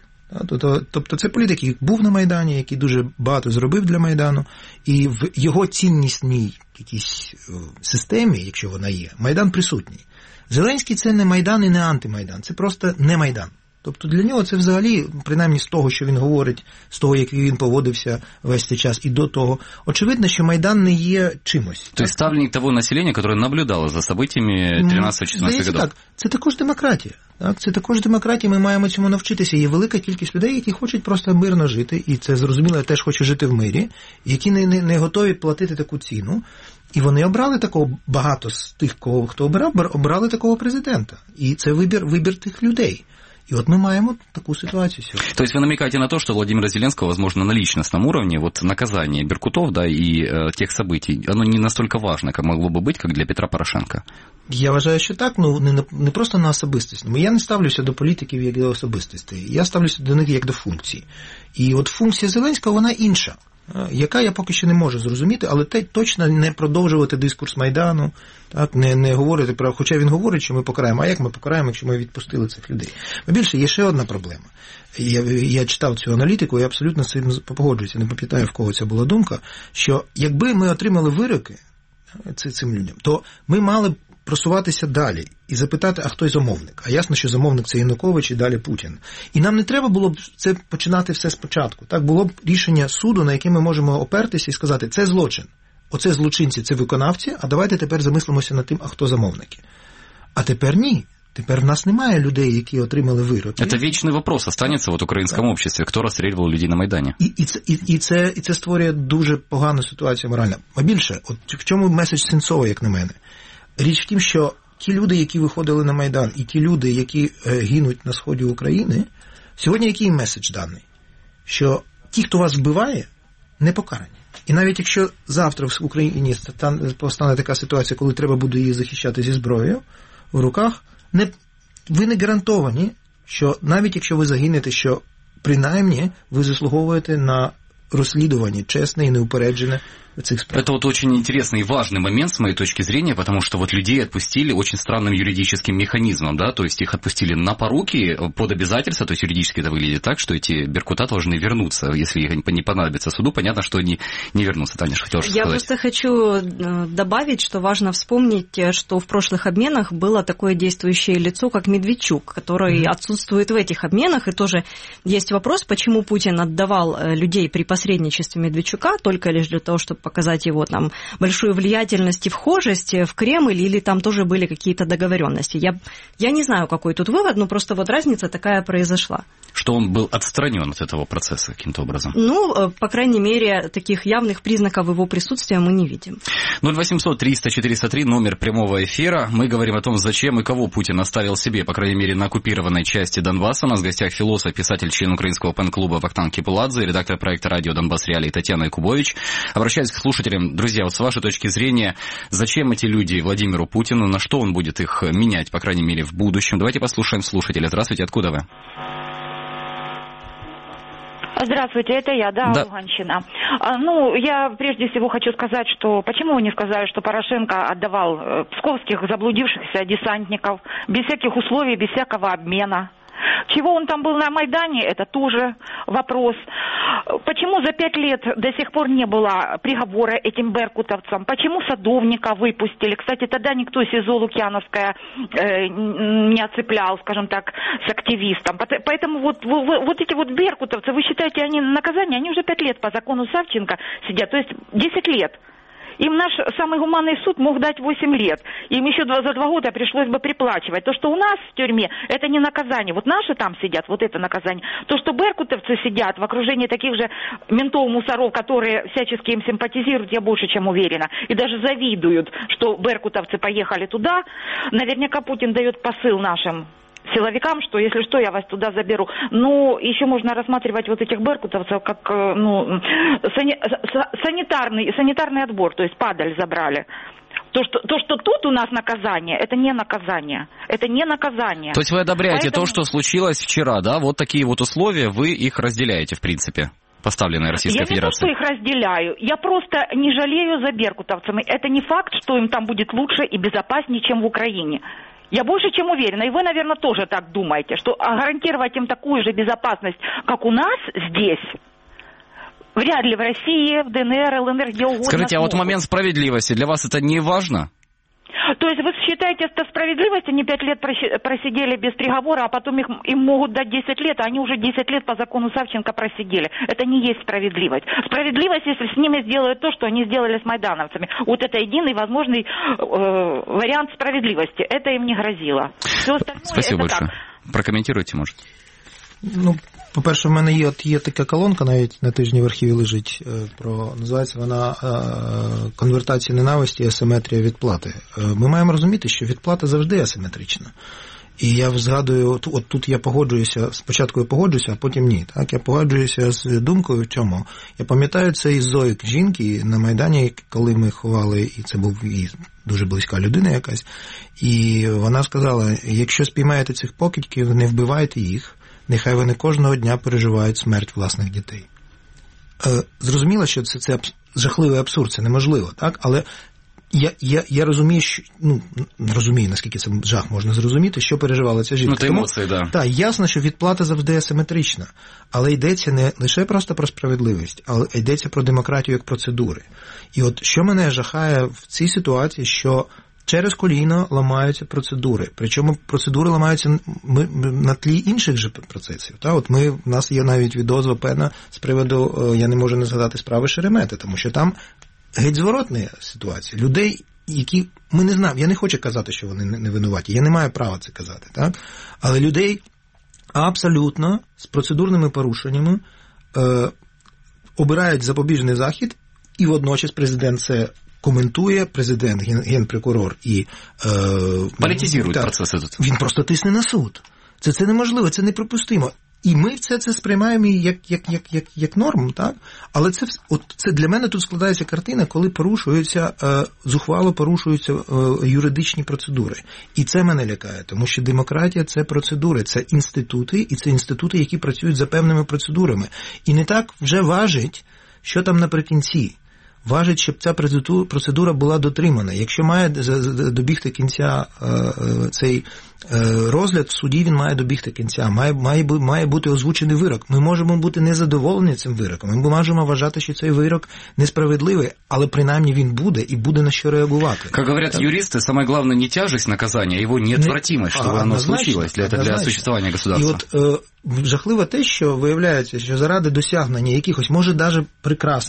Тобто це політик, який був на Майдані, який дуже багато зробив для Майдану, і в його ціннісній якійсь системі, якщо вона є, Майдан присутній. Зеленський – це не Майдан і не антимайдан, це просто не Майдан. Тобто для нього це взагалі, принаймні з того, що він говорить, з того, як він поводився весь цей час, і до того, очевидно, що Майдан не є чимось. Тобто ставленник того населення, яке наблюдало за событиями тринадцятого-чотирнадцятого років. Так, це також демократія. Так, це також демократія, ми маємо цьому навчитися. Є велика кількість людей, які хочуть просто мирно жити, і це зрозуміло, я теж хочу жити в мирі, які не, не, не готові платити таку ціну. І вони обрали такого, багато з тих, кого, хто обрав, обрали такого президента. І це вибір, вибір тих людей. И вот мы маем вот такую ситуацию сегодня. То есть вы намекаете на то, что Владимира Зеленского, возможно, на личностном уровне, вот наказание беркутов, да, и э, тех событий, оно не настолько важно, как могло бы быть, как для Петра Порошенка? Я вважаю, що так, ну не, не просто на особистісному. Я не ставлюся до політиків як до особистостей. Я ставлюся до них як до функцій. І от функція Зеленського, вона інша. Яка я поки що не можу зрозуміти, але те точно не продовжувати дискурс Майдану, так, не, не говорити про, хоча він говорить, що ми покараємо, а як ми покараємо, якщо ми відпустили цих людей. А більше, є ще одна проблема. Я, я читав цю аналітику і абсолютно з цим погоджуюся, не пам'ятаю, в кого це була думка, що якби ми отримали вироки цим людям, то ми мали б просуватися далі і запитати, а хто замовник? А ясно, що замовник це Янукович і далі Путін. І нам не треба було б це починати все спочатку. Так, було б рішення суду, на яке ми можемо опертися і сказати, це злочин. Оце злочинці, це виконавці, а давайте тепер замислимося над тим, а хто замовники. А тепер ні. Тепер в нас немає людей, які отримали вироки. Це вічний вопрос останеться в українському обществі, хто розстрілював людей на Майдані. І, і, це, і, і, це, і це створює дуже погану ситуацію морально. А більше, от в чому меседж Сенцова, як на мене? Річ в тім, що ті люди, які виходили на Майдан, і ті люди, які е, гинуть на сході України, сьогодні який меседж даний? Що ті, хто вас вбиває, не покарані. І навіть якщо завтра в Україні постане така ситуація, коли треба буде її захищати зі зброєю в руках, не, ви не гарантовані, що навіть якщо ви загинете, що принаймні ви заслуговуєте на расследование честное и неупередженное этих справ. Это вот очень интересный и важный момент с моей точки зрения, потому что вот людей отпустили очень странным юридическим механизмом, да, то есть их отпустили на поруки под обязательства, то есть юридически это выглядит так, что эти беркута должны вернуться, если их не понадобится суду, понятно, что они не вернутся. Таня, что хотела сказать? Я просто хочу добавить, что важно вспомнить, что в прошлых обменах было такое действующее лицо, как Медведчук, который mm-hmm. отсутствует в этих обменах, и тоже есть вопрос, почему Путин отдавал людей при посредничестве Медведчука только лишь для того, чтобы показать его там большую влиятельность и вхожесть в Кремль, или там тоже были какие-то договоренности. Я, я не знаю, какой тут вывод, но просто вот разница такая произошла. Что он был отстранен от этого процесса каким-то образом? Ну, по крайней мере, таких явных признаков его присутствия мы не видим. ноль восемьсот триста четыреста три, номер прямого эфира. Мы говорим о том, зачем и кого Путин оставил себе, по крайней мере, на оккупированной части Донбасса. У нас в гостях философ, писатель, член украинского пен-клуба Вахтанг Кипуладзе, редактор проекта «Радио Донбасс Реалии» Татьяна Якубович. Обращаюсь к слушателям. Друзья, вот с вашей точки зрения, зачем эти люди Владимиру Путину, на что он будет их менять, по крайней мере, в будущем? Давайте послушаем слушателя. Здравствуйте, откуда вы? Здравствуйте, это я, да, да. Луганщина. А, ну, я прежде всего хочу сказать, что почему вы не сказали, что Порошенко отдавал э, псковских заблудившихся десантников без всяких условий, без всякого обмена? Чего он там был на Майдане, это тоже вопрос. Почему за пять лет до сих пор не было приговора этим беркутовцам? Почему Садовника выпустили? Кстати, тогда никто СИЗО Лукьяновское э, не оцеплял, скажем так, с активистом. Поэтому вот, вот эти вот беркутовцы, вы считаете, они наказание? Они уже пять лет по закону Савченко сидят, то есть десять лет. Им наш самый гуманный суд мог дать восемь лет. Им еще за два года пришлось бы приплачивать. То, что у нас в тюрьме, это не наказание. Вот наши там сидят, вот это наказание. То, что беркутовцы сидят в окружении таких же ментов-мусоров, которые всячески им симпатизируют, я больше чем уверена. И даже завидуют, что беркутовцы поехали туда. Наверняка Путин дает посыл нашим силовикам, что если что, я вас туда заберу. Но еще можно рассматривать вот этих беркутовцев как ну, сани, санитарный, санитарный отбор, то есть падаль забрали. То что, то, что тут у нас наказание, это не наказание. Это не наказание. То есть вы одобряете Поэтому... то, что случилось вчера, да? Вот такие вот условия, вы их разделяете, в принципе, поставленные Российской я Федерацией. Я не то, что их разделяю. Я просто не жалею за беркутовцами. Это не факт, что им там будет лучше и безопаснее, чем в Украине. Я больше чем уверена, и вы, наверное, тоже так думаете, что гарантировать им такую же безопасность, как у нас здесь, вряд ли в России, в ДНР, ЛНР, где угодно. Скажите, а вот смогут. момент справедливости, для вас это не важно? То есть вы считаете, это справедливость? Они пять лет просидели без приговора, а потом их, им могут дать десять лет, а они уже десять лет по закону Савченко просидели. Это не есть справедливость. Справедливость, если с ними сделают то, что они сделали с майдановцами. Вот это единый возможный э, вариант справедливости. Это им не грозило. Все остальное, Спасибо это большое. Так. Прокоментируйте, может. Ну, по-перше, в мене є, є така колонка, навіть на тижні в архіві лежить, про, називається вона «Конвертація ненависті і асиметрія відплати». Ми маємо розуміти, що відплата завжди асиметрична. І я згадую, от, от тут я погоджуюся, спочатку я погоджуюся, а потім ні. Так? Я погоджуюся з думкою в чому. Я пам'ятаю цей зойк жінки на Майдані, коли ми ховали, і це був і дуже близька людина якась, і вона сказала, якщо спіймаєте цих покидьків, не вбивайте їх, нехай вони кожного дня переживають смерть власних дітей. Е, зрозуміло, що це, це жахливий абсурд, це неможливо, так? Але я, я, я розумію, що, ну, не розумію, наскільки це жах можна зрозуміти, що переживала ця жінка. Ну, це емоції, так. Да. Так, ясно, що відплата завжди асиметрична, але йдеться не лише просто про справедливість, але йдеться про демократію як процедури. І от що мене жахає в цій ситуації, що через коліно ламаються процедури. Причому процедури ламаються на тлі інших же процесів. Та? От ми, в нас є навіть відозва певна з приводу, я не можу не згадати справи Шеремета, тому що там геть зворотна ситуація. Людей, які, ми не знаємо, я не хочу казати, що вони не винуваті, я не маю права це казати, так? Але людей абсолютно з процедурними порушеннями е, обирають запобіжний захід, і водночас президент це коментує, президент, ген, генпрокурор і... Е, політизують процес этот. Він просто тисне на суд. Це, це неможливо, це неприпустимо. І ми все це сприймаємо як, як, як, як, як норму, так? Але це, от, це для мене тут складається картина, коли порушуються, е, зухвало порушуються е, юридичні процедури. І це мене лякає, тому що демократія – це процедури, це інститути, і це інститути, які працюють за певними процедурами. І не так вже важить, що там наприкінці. Важить, щоб ця процедура була дотримана. Якщо має добігти кінця цей розгляд в суді, він має добігти кінця. Має, має, має бути озвучений вирок. Ми можемо бути незадоволені цим вироком. Ми можемо вважати, що цей вирок несправедливий, але принаймні він буде і буде на що реагувати. Как говорят так? юристы, самое главное не тяжесть наказания, а его неотвратимость, чтобы а, оно случилось для, для существования государства. І от е, жахливо те, що виявляється, що заради досягнення якихось, може навіть прекрасних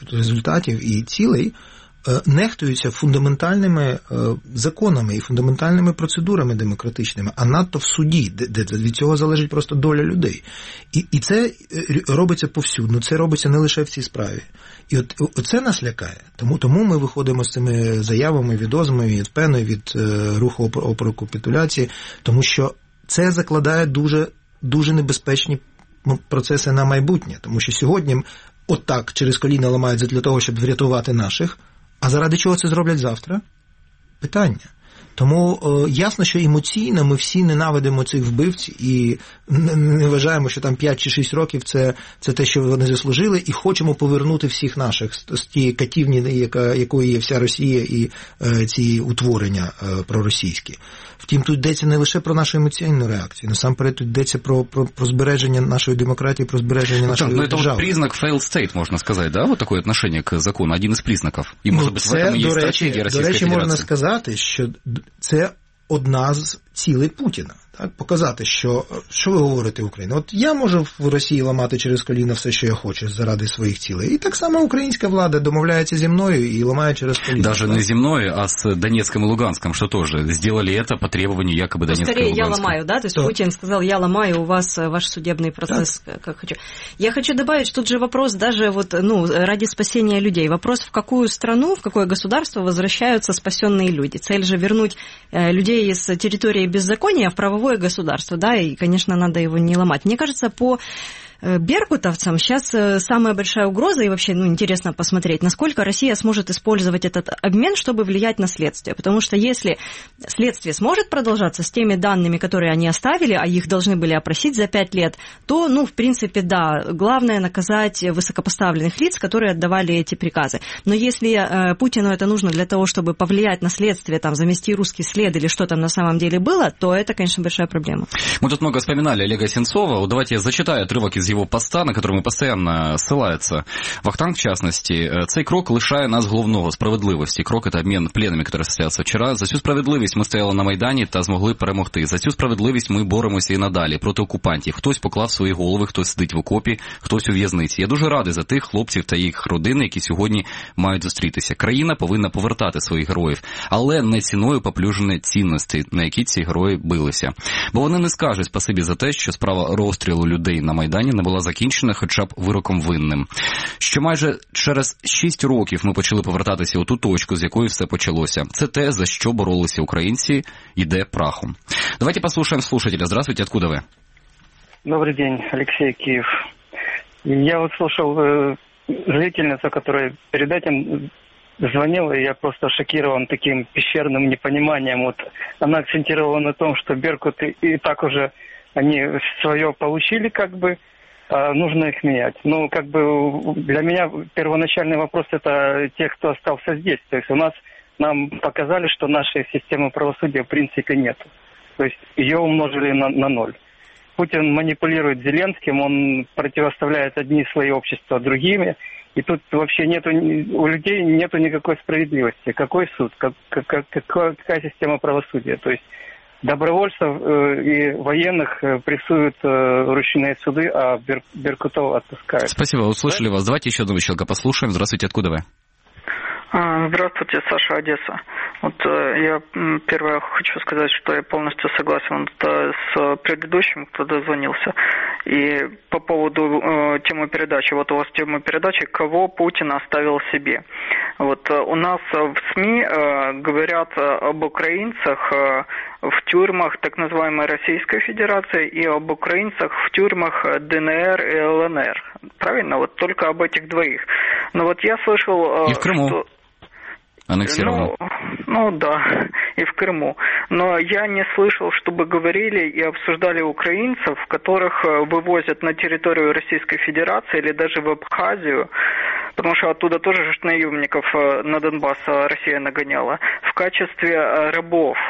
результатів і цілей нехтуються фундаментальними законами і фундаментальними процедурами демократичними, а надто в суді, де, де від цього залежить просто доля людей. І, і це робиться повсюдно, це робиться не лише в цій справі. І от, оце нас лякає. Тому, тому ми виходимо з цими заявами, відозами від ПЕНу, від руху опору капітуляції, тому що це закладає дуже, дуже небезпечні процеси на майбутнє. Тому що сьогодні отак через коліна ламаються для того, щоб врятувати наших, а заради чого це зроблять завтра? Питання. Тому о, ясно, що емоційно ми всі ненавидимо цих вбивців і не, не вважаємо, що там п'ять чи шість років це, це те, що вони заслужили, і хочемо повернути всіх наших з, з тієї катівні, яка, якою є вся Росія і е, ці утворення е, проросійські. Втім, тут йдеться не лише про нашу емоційну реакцію, насамперед тут йдеться про, про, про збереження нашої демократии, про збереження нашої ну, держави. Это вот признак failed state, можно сказать, да? Вот такое отношение к закону, один из признаков. И, может ну, быть, в этом и есть стратегия Российской Федерации. До речі, можна Федерации. сказати, що це одна з цілей Путіна. Так, показати, що, що ви говорите Україна. От я можу в Росії ламати через коліна все, що я хочу, заради своїх цілей. І так само українська влада домовляється зі мною і ламає через коліна. Даже так? Не зі мною, а с Донецком и Луганском, что тоже сделали это по требованию якобы Донецка и Луганска. Скорее, я ломаю, да? То есть да. Путин сказал, я ломаю у вас ваш судебный процесс, да. как хочу. Я хочу добавить, что тут же вопрос даже вот, ну, ради спасения людей. Вопрос, в какую страну, в какое государство возвращаются спасенные люди. Цель же вернуть людей из территории беззакония в правовое государство, да, и, конечно, надо его не ломать. Мне кажется, по беркутовцам сейчас самая большая угроза, и вообще, ну, интересно посмотреть, насколько Россия сможет использовать этот обмен, чтобы влиять на следствие. Потому что если следствие сможет продолжаться с теми данными, которые они оставили, а их должны были опросить за пять лет, то, ну, в принципе, да, главное наказать высокопоставленных лиц, которые отдавали эти приказы. Но если э, Путину это нужно для того, чтобы повлиять на следствие, там, замести русский след или что там на самом деле было, то это, конечно, большая проблема. Мы тут много вспоминали Олега Сенцова. Вот давайте я зачитаю отрывок из его поста, на который постоянно ссилається. Вахтанг, в частності, цей крок лишає нас головного – справедливості. Крок – це обмін пленами, який состоявся вчора. За цю справедливість ми стояли на Майдані та змогли перемогти. За цю справедливість ми боремося і надалі проти окупантів. Хтось поклав свої голови, хтось сидить в окопі, хтось у в'язниці. Я дуже радий за тих хлопців та їх родин, які сьогодні мають зустрітися. Країна повинна повертати своїх героїв, але не ціною поплюжені цінності, на які ці герої билися. Бо вони не скажуть спасибі за те, що справа розстрілу людей на Майдані не була закінчена хоча б вироком винним. Що майже через шість років ми почали повертатися у ту точку, з якої все почалося. Це те, за що боролися українці, іде прахом. Давайте послушаем слушателя. Здравствуйте, откуда вы? Добрый день, Алексей, Киев. Я вот слушал э, зрительницу, которая перед этим звонила, и я просто шокирован таким пещерным непониманием. Вот она акцентировала на том, что Беркут и, и так уже они свое получили, как бы, а нужно их менять. Ну, как бы для меня первоначальный вопрос это те, кто остался здесь. То есть у нас нам показали, что нашей системы правосудия в принципе нет. То есть ее умножили на, на ноль. Путин манипулирует Зеленским, он противоставляет одни слои общества другими, и тут вообще нету, у людей нету никакой справедливости. Какой суд, как, как, какая, какая система правосудия? То есть добровольцев э, и военных э, прессуют э, ручные суды, а Бер, Беркутов отпускают. Спасибо, услышали вас. Давайте еще одного человека послушаем. Здравствуйте, откуда вы? Здравствуйте, Саша, Одесса. Вот я первое хочу сказать, что я полностью согласен с предыдущим, кто дозвонился. И по поводу э, темы передачи. Вот у вас тема передачи «Кого Путин оставил себе?». Вот у нас в СМИ э, говорят об украинцах э, в тюрьмах так называемой Российской Федерации и об украинцах в тюрьмах ДНР и ЛНР. Правильно? Вот только об этих двоих. Но вот я слышал, и в Крыму. что... Аннексировано. Ну, ну да, и в Крыму. Но я не слышал, чтобы говорили и обсуждали украинцев, которых вывозят на территорию Российской Федерации или даже в Абхазию, потому что оттуда тоже наемников на Донбасс Россия нагоняла, в качестве рабов.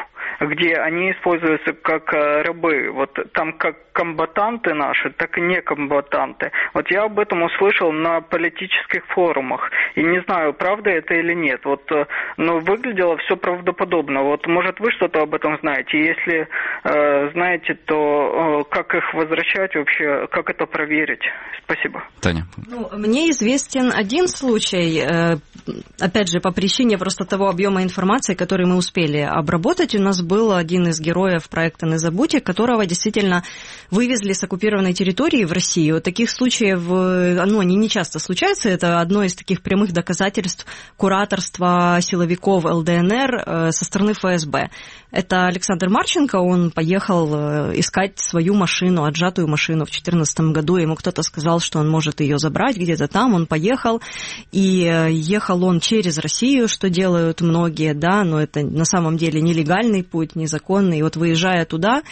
где они используются как рабы. Вот там как комбатанты наши, так и не комбатанты. Вот я об этом услышал на политических форумах. И не знаю, правда это или нет. Вот, но выглядело все правдоподобно. Вот, может, вы что-то об этом знаете? Если э, знаете, то э, как их возвращать вообще, как это проверить? Спасибо. Таня. Ну, мне известен один случай, э, опять же, по причине просто того объема информации, который мы успели обработать. У нас был один из героев проекта «Не забудьте», которого действительно вывезли с оккупированной территории в Россию. Таких случаев, ну, они не часто случаются. Это одно из таких прямых доказательств кураторства силовиков эл дэ эн эр со стороны эф эс бэ. Это Александр Марченко, он поехал искать свою машину, отжатую машину в две тысячи четырнадцатом году. Ему кто-то сказал, что он может ее забрать где-то там. Он поехал, и ехал он через Россию, что делают многие, да, но это на самом деле нелегальный путь, незаконный. И вот выезжая туда,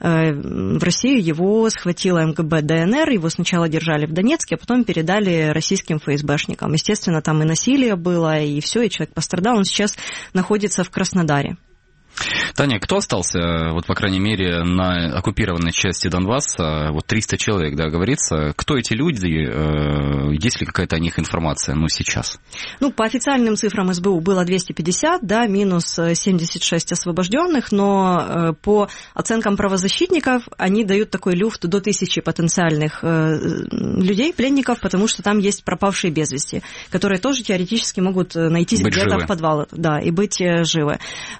в Россию, его схватила эм гэ бэ дэ эн эр, его сначала держали в Донецке, а потом передали российским эф эс бэшникам. Естественно, там и насилие было, и все, и человек пострадал. Он сейчас находится в Краснодаре. Таня, кто остался, вот, по крайней мере, на оккупированной части Донбасса, вот триста человек, да, говорится, кто эти люди, есть ли какая-то о них информация, ну, сейчас? Ну, по официальным цифрам эс бэ у было двести пятьдесят, да, минус семьдесят шесть освобожденных, но по оценкам правозащитников они дают такой люфт до тысячи потенциальных людей, пленников, потому что там есть пропавшие без вести, которые тоже теоретически могут найтись быть где-то живы в подвалах, да, и быть живы.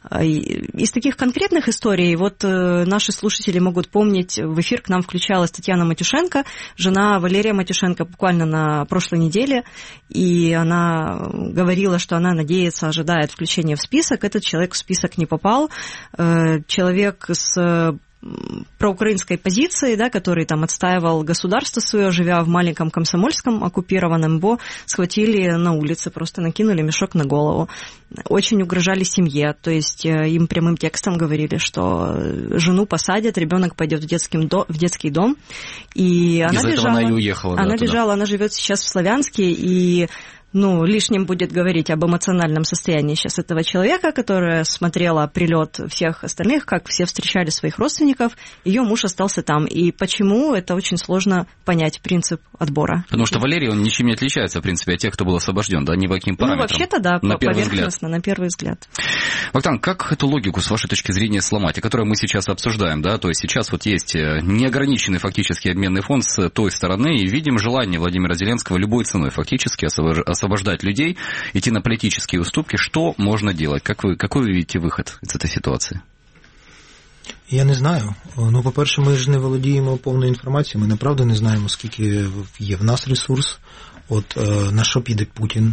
Из таких конкретных историй, вот э, наши слушатели могут помнить, в эфир к нам включалась Татьяна Матюшенко, жена Валерия Матюшенко, буквально на прошлой неделе, и она говорила, что она надеется, ожидает включения в список. Этот человек в список не попал. Э, человек с проукраинской позиции, да, который там отстаивал государство свое, живя в маленьком Комсомольском оккупированном, его схватили на улице, просто накинули мешок на голову. Очень угрожали семье, то есть им прямым текстом говорили, что жену посадят, ребенок пойдет в, детским до, в детский дом. И она Из-за бежала, этого она и уехала. Она да, бежала, она живет сейчас в Славянске, и ну, лишним будет говорить об эмоциональном состоянии сейчас этого человека, которая смотрела прилет всех остальных, как все встречали своих родственников. Ее муж остался там. И почему, это очень сложно понять, принцип отбора. Потому что Валерий, он ничем не отличается, в принципе, от тех, кто был освобожден, да, ни по каким параметрам. Ну, вообще-то, да, на поверхностно, на первый взгляд. Богдан, как эту логику, с вашей точки зрения, сломать, о которой мы сейчас обсуждаем, да, то есть сейчас вот есть неограниченный фактически обменный фонд с той стороны, и видим желание Владимира Зеленского любой ценой фактически освобождать людей, идти на политические уступки. Что можно делать? Как вы, какой вы видите выход из этой ситуации? Я не знаю. Ну, по-перше, ми ж не володіємо повною інформацією. Ми направду не знаємо, скільки є в нас ресурс, от на що піде Путін.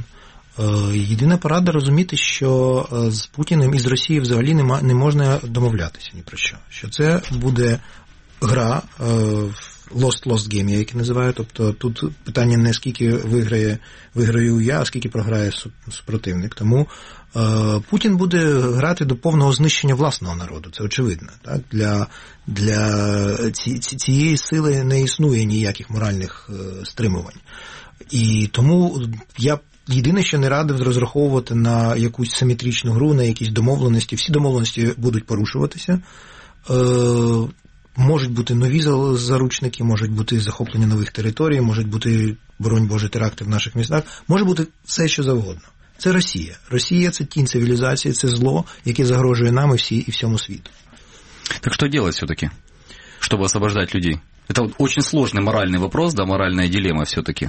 Єдина порада розуміти, що з Путіним і з Росією взагалі не можна домовлятися ні про що. Що це буде гра, lost-lost game, я їх називаю. Тобто тут питання не скільки виграє, виграю я, а скільки програє супротивник. Тому е, Путін буде грати до повного знищення власного народу, це очевидно. Так? Для, для ці, цієї сили не існує ніяких моральних е, стримувань. І тому я єдине, що не радив розраховувати на якусь симетричну гру, на якісь домовленості. Всі домовленості будуть порушуватися. Е, Можуть бути нові заручники, можуть бути захоплення нових територій, можуть бути, боронь Боже, теракти в наших містах, може бути все, що завгодно. Це Росія. Росія – це тінь цивілізації, це зло, яке загрожує нам і, всі, і всьому світу. Так что делать все-таки, чтобы освобождать людей? Это вот очень сложный моральный вопрос, да, моральная дилемма все-таки.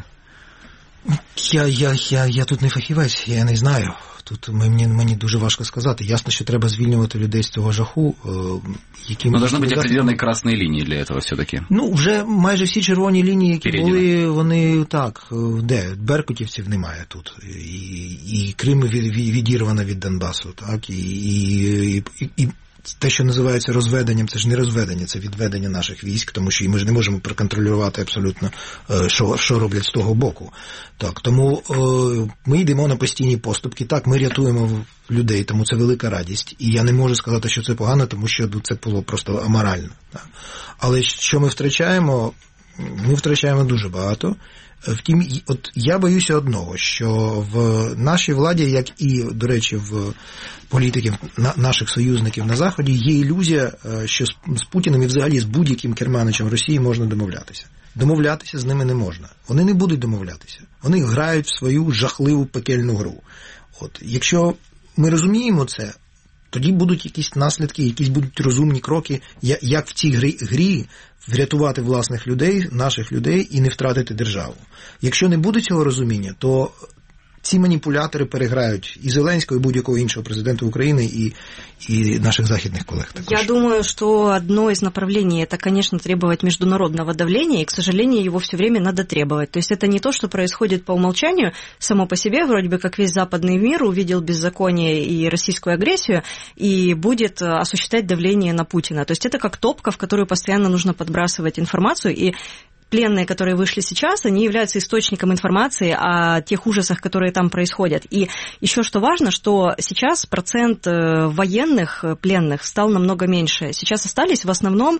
Я, я, я, я тут не фахівець, я не знаю. Тут мені, мені дуже важко сказати. Ясно, що треба звільнювати людей з цього жаху. Які Но должны бути определенні красні лінії для цього все-таки. Ну, вже майже всі червоні лінії, які Передіна. були, вони так, де? Беркутівців немає тут. І, і Крим відірвано від Донбасу, так, і, і, і, і те, що називається розведенням, це ж не розведення, це відведення наших військ, тому що ми ж не можемо проконтролювати абсолютно, що, що роблять з того боку. Так, тому ми йдемо на постійні поступки, так, ми рятуємо людей, тому це велика радість. І я не можу сказати, що це погано, тому що це було просто аморально. Так. Але що ми втрачаємо, ми втрачаємо дуже багато. Втім, от я боюся одного, що в нашій владі, як і, до речі, в політиків, наших союзників на Заході, є ілюзія, що з Путіним і взагалі з будь-яким керманичем Росії можна домовлятися. Домовлятися з ними не можна. Вони не будуть домовлятися. Вони грають в свою жахливу пекельну гру. От, якщо ми розуміємо це, тоді будуть якісь наслідки, якісь будуть розумні кроки, як в цій грі, грі врятувати власних людей, наших людей і не втратити державу. Якщо не буде цього розуміння, то ці маніпулятори переграють и Зеленского, и будь-якого іншого президента Украины, и, и наших західних колег. Також. Я думаю, что одно из направлений – это, конечно, требовать международного давления, и, к сожалению, его все время надо требовать. То есть это не то, что происходит по умолчанию, само по себе, вроде бы как весь западный мир увидел беззаконие и российскую агрессию, и будет осуществлять давление на Путина. То есть это как топка, в которую постоянно нужно подбрасывать информацию, и пленные, которые вышли сейчас, они являются источником информации о тех ужасах, которые там происходят. И еще что важно, что сейчас процент военных пленных стал намного меньше. Сейчас остались в основном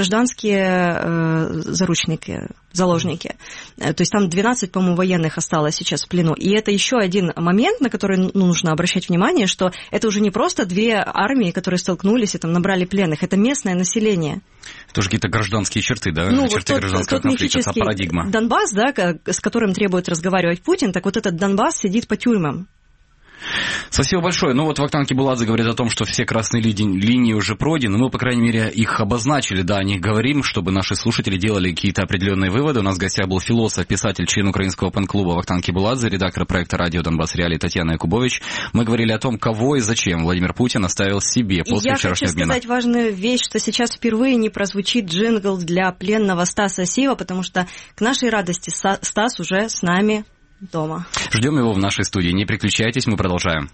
гражданские заручники, заложники. То есть там двенадцать, по-моему, военных осталось сейчас в плену. И это еще один момент, на который ну, нужно обращать внимание, что это уже не просто две армии, которые столкнулись и там набрали пленных, это местное население. Это уже какие-то гражданские черты, да? Ну, черты вот гражданского тот, тот конфликта, это парадигма. Донбасс, да, с которым требует разговаривать Путин, так вот этот Донбасс сидит по тюрьмам. Спасибо большое. Ну вот Вахтанг Кибуладзе говорит о том, что все красные линии уже пройдены. Мы, по крайней мере, их обозначили. Да, о них говорим, чтобы наши слушатели делали какие-то определенные выводы. У нас в гостях был философ, писатель, член украинского пен-клуба Вахтанг Кибуладзе, редактор проекта «Радио Донбасс Реалии» Татьяна Якубович. Мы говорили о том, кого и зачем Владимир Путин оставил себе после и вчерашнего обмена. Я хочу сказать важную вещь, что сейчас впервые не прозвучит джингл для пленного Стаса Асиева, потому что к нашей радости Стас уже с нами дома. Ждем его в нашей студии. Не переключайтесь, мы продолжаем.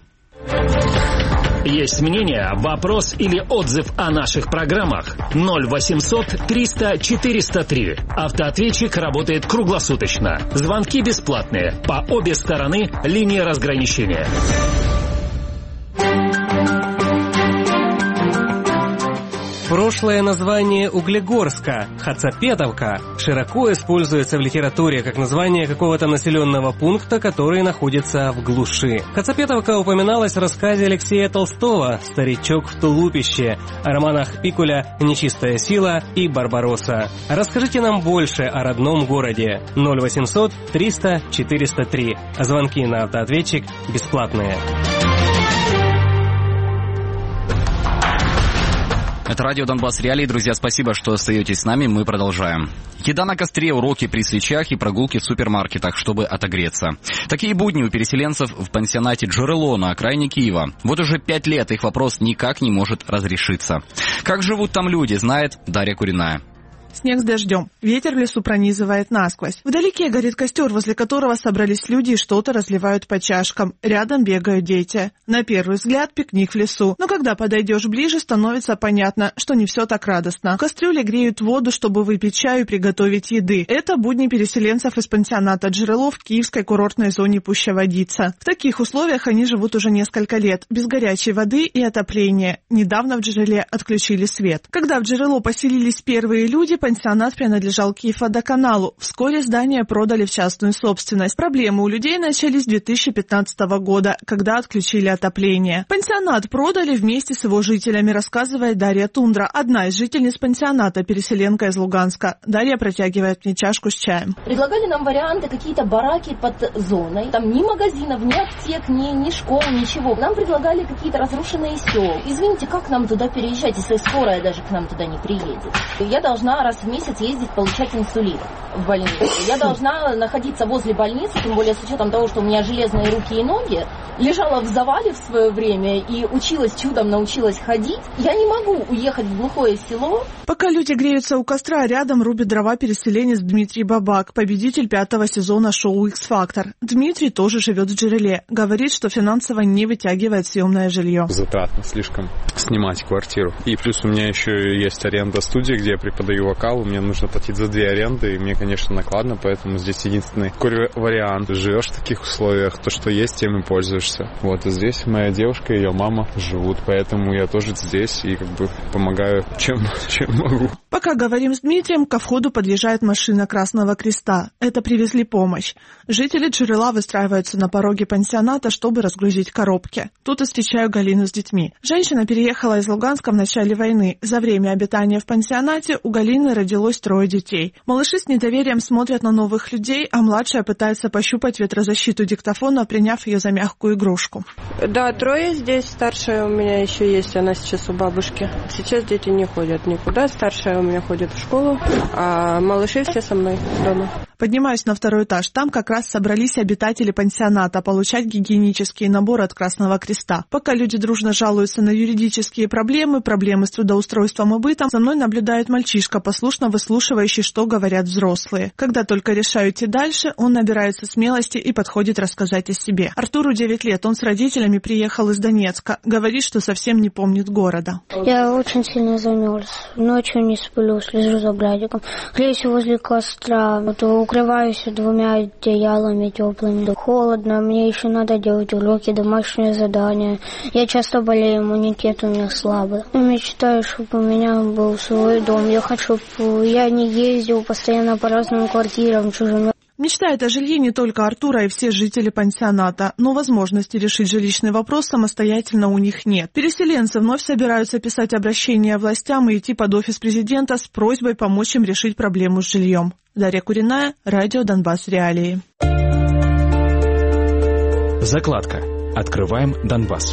Есть мнение, вопрос или отзыв о наших программах? ноль восемьсот триста четыреста три. Автоответчик работает круглосуточно. Звонки бесплатные. По обе стороны линии разграничения. Прошлое название Углегорска, Хацапетовка, широко используется в литературе как название какого-то населенного пункта, который находится в глуши. Хацапетовка упоминалась в рассказе Алексея Толстого «Старичок в тулупище», о романах Пикуля «Нечистая сила» и «Барбаросса». Расскажите нам больше о родном городе. ноль восемьсот триста четыреста три. Звонки на автоответчик бесплатные. Это радио Донбасс Реалии. Друзья, спасибо, что остаетесь с нами. Мы продолжаем. Еда на костре, уроки при свечах и прогулки в супермаркетах, чтобы отогреться. Такие будни у переселенцев в пансионате «Джерело» на окраине Киева. Вот уже пять лет их вопрос никак не может разрешиться. Как живут там люди, знает Дарья Куриная. Снег с дождем. Ветер в лесу пронизывает насквозь. Вдалеке горит костер, возле которого собрались люди и что-то разливают по чашкам. Рядом бегают дети. На первый взгляд пикник в лесу. Но когда подойдешь ближе, становится понятно, что не все так радостно. В кастрюле греют воду, чтобы выпить чаю и приготовить еды. Это будни переселенцев из пансионата «Джерело» в киевской курортной зоне Пуща-Водица. В таких условиях они живут уже несколько лет, без горячей воды и отопления. Недавно в «Джереле» отключили свет. Когда в «Джерело» поселились первые люди, пансионат принадлежал Киевводоканалу. Вскоре здание продали в частную собственность. Проблемы у людей начались с две тысячи пятнадцатого года, когда отключили отопление. Пансионат продали вместе с его жителями, рассказывает Дарья Тундра, одна из жительниц пансионата, переселенка из Луганска. Дарья протягивает мне чашку с чаем. Предлагали нам варианты, какие-то бараки под зоной. Там ни магазинов, ни аптек, ни, ни школ, ничего. Нам предлагали какие-то разрушенные села. Извините, как нам туда переезжать, если скорая даже к нам туда не приедет? Я должна раз в месяц ездить получать инсулин в больницу. Я должна находиться возле больницы, тем более с учетом того, что у меня железные руки и ноги. Лежала в завале в свое время и училась, чудом научилась ходить. Я не могу уехать в глухое село. Пока люди греются у костра, рядом рубит дрова переселенец Дмитрий Бабак, победитель пятого сезона шоу «Икс-Фактор». Дмитрий тоже живет в «Джереле». Говорит, что финансово не вытягивает съемное жилье. Затратно слишком. снимать квартиру. И плюс у меня еще есть аренда студии, где я преподаю вокал. Мне нужно платить за две аренды, и мне, конечно, накладно, поэтому здесь единственный такой вариант. Живешь в таких условиях, то, что есть, тем и пользуешься. Вот, и здесь моя девушка и ее мама живут, поэтому я тоже здесь и как бы помогаю, чем, чем могу. Пока говорим с Дмитрием, ко входу подъезжает машина Красного Креста. Это привезли помощь. Жители Джерела выстраиваются на пороге пансионата, чтобы разгрузить коробки. Тут и встречаю Галину с детьми. Женщина переехала из Луганска в начале войны. За время обитания в пансионате у Галины родилось трое детей. Малыши с недоверием смотрят на новых людей, а младшая пытается пощупать ветрозащиту диктофона, приняв ее за мягкую игрушку. Да, трое здесь. Старшая у меня еще есть, она сейчас у бабушки. Сейчас дети не ходят никуда. Старшая у меня ходит в школу, а малыши все со мной дома. Поднимаюсь на второй этаж. Там как раз собрались обитатели пансионата получать гигиенические наборы от Красного Креста. Пока люди дружно жалуются на юридические проблемы, проблемы с трудоустройством и бытом, за мной наблюдает мальчишка, послушно выслушивающий, что говорят взрослые. Когда только решаю идти дальше, он набирается смелости и подходит рассказать о себе. Артуру девять лет, он с родителями приехал из Донецка. Говорит, что совсем не помнит города. Я очень сильно замерз. Ночью не сплю, слежу за братиком. Греюсь возле костра. Вот укрываюсь двумя одеялами теплыми. Холодно, мне еще надо делать уроки, домашние задания. Я часто болею, иммунитет у меня слабый. Я мечтаю, чтобы у меня был свой дом. Я хочу, чтобы я не ездил постоянно по разным квартирам чужим. Мечтает о жилье не только Артура и все жители пансионата, но возможности решить жилищный вопрос самостоятельно у них нет. Переселенцы вновь собираются писать обращение властям и идти под офис президента с просьбой помочь им решить проблему с жильем. Дарья Куриная, радио Донбасс Реалии. Закладка. Откриваємо Донбас.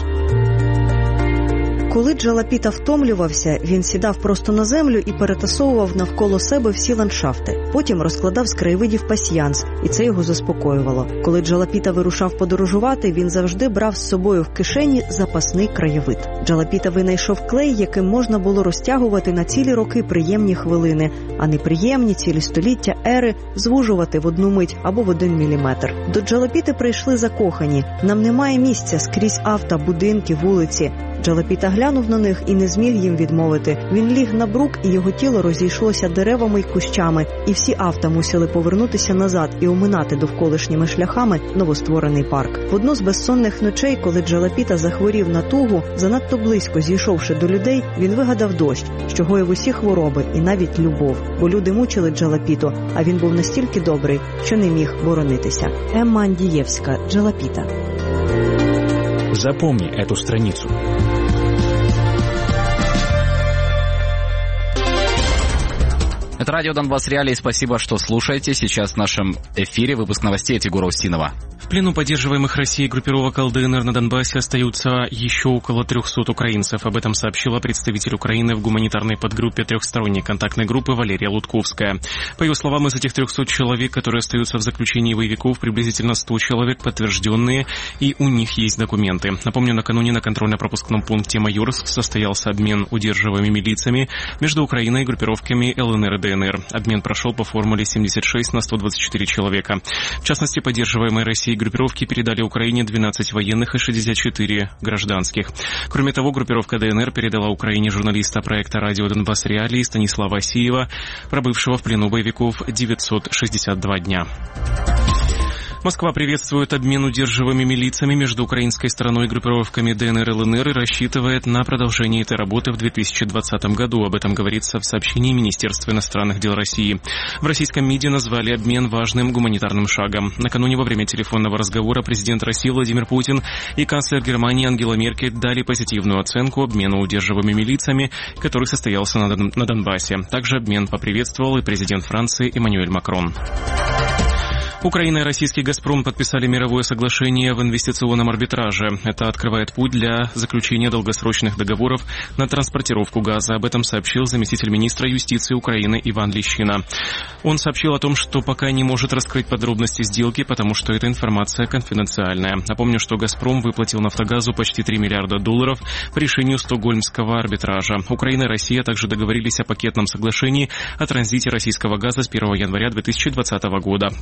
Коли Джалапіта втомлювався, він сідав просто на землю і перетасовував навколо себе всі ландшафти. Потім розкладав з краєвидів пасьянс, і це його заспокоювало. Коли Джалапіта вирушав подорожувати, він завжди брав з собою в кишені запасний краєвид. Джалапіта винайшов клей, яким можна було розтягувати на цілі роки приємні хвилини, а неприємні цілі століття ери звужувати в одну мить або в один міліметр. До Джалапіти прийшли закохані. Нам немає місця скрізь авто, будинки, вулиці. Джалапіта глянув на них і не зміг їм відмовити. Він ліг на брук, і його тіло розійшлося деревами й кущами, і всі авто мусили повернутися назад і оминати довколишніми шляхами новостворений парк. В одну з безсонних ночей, коли Джалапіта захворів на тугу, занадто близько зійшовши до людей, він вигадав дощ, що гоїв усі хвороби і навіть любов. Бо люди мучили Джалапіту, а він був настільки добрий, що не міг боронитися. Емма Андієвська, Джалапіта. Запомни эту страницу. Это радио Донбасс Реалии. Спасибо, что слушаете. Сейчас в нашем эфире выпуск новостей от Егора Устинова. В плену поддерживаемых Россией группировок ЛДНР на Донбассе остаются еще около трехсот украинцев. Об этом сообщила представитель Украины в гуманитарной подгруппе трехсторонней контактной группы Валерия Лутковская. По ее словам, из этих трехсот человек, которые остаются в заключении боевиков, приблизительно сто человек подтвержденные, и у них есть документы. Напомню, накануне на контрольно-пропускном пункте Майорск состоялся обмен удерживаемыми лицами между Украиной и группировками ЛНР и ДНР. Обмен прошел по формуле семьдесят шесть на сто двадцать четыре человека. В частности, поддерживаемые Россией группировки передали Украине двенадцать военных и шестьдесят четыре гражданских. Кроме того, группировка ДНР передала Украине журналиста проекта «Радио Донбасс Реалии» Станислава Асиева, пробывшего в плену боевиков девятьсот шестьдесят два дня. Москва приветствует обмен удерживаемыми лицами между украинской стороной и группировками ДНР и ЛНР и рассчитывает на продолжение этой работы в две тысячи двадцатом году. Об этом говорится в сообщении Министерства иностранных дел России. В российском МИДе назвали обмен важным гуманитарным шагом. Накануне во время телефонного разговора президент России Владимир Путин и канцлер Германии Ангела Меркель дали позитивную оценку обмену удерживаемыми лицами, который состоялся на Донбассе. Также обмен поприветствовал и президент Франции Эммануэль Макрон. Украина и российский «Газпром» подписали мировое соглашение в инвестиционном арбитраже. Это открывает путь для заключения долгосрочных договоров на транспортировку газа. Об этом сообщил заместитель министра юстиции Украины Иван Лещина. Он сообщил о том, что пока не может раскрыть подробности сделки, потому что эта информация конфиденциальная. Напомню, что «Газпром» выплатил «Нафтогазу» почти три миллиарда долларов по решению Стокгольмского арбитража. Украина и Россия также договорились о пакетном соглашении о транзите российского газа с первого января две тысячи двадцатого года. Договор о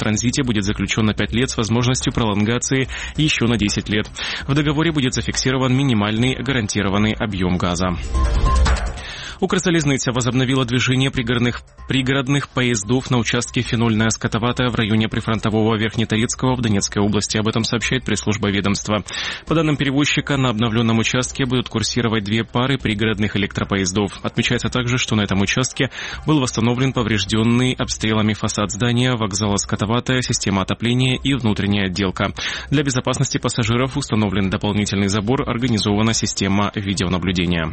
транзите будет заключен на пять лет с возможностью пролонгации еще на десять лет. В договоре будет зафиксирован минимальный гарантированный объем газа. Укрзалізниця возобновила движение пригородных, пригородных поездов на участке Фенольная-Скотоватая в районе прифронтового Верхнетарицкого в Донецкой области. Об этом сообщает пресс-служба ведомства. По данным перевозчика, на обновленном участке будут курсировать две пары пригородных электропоездов. Отмечается также, что на этом участке был восстановлен поврежденный обстрелами фасад здания вокзала Скотоватая, система отопления и внутренняя отделка. Для безопасности пассажиров установлен дополнительный забор, организована система видеонаблюдения.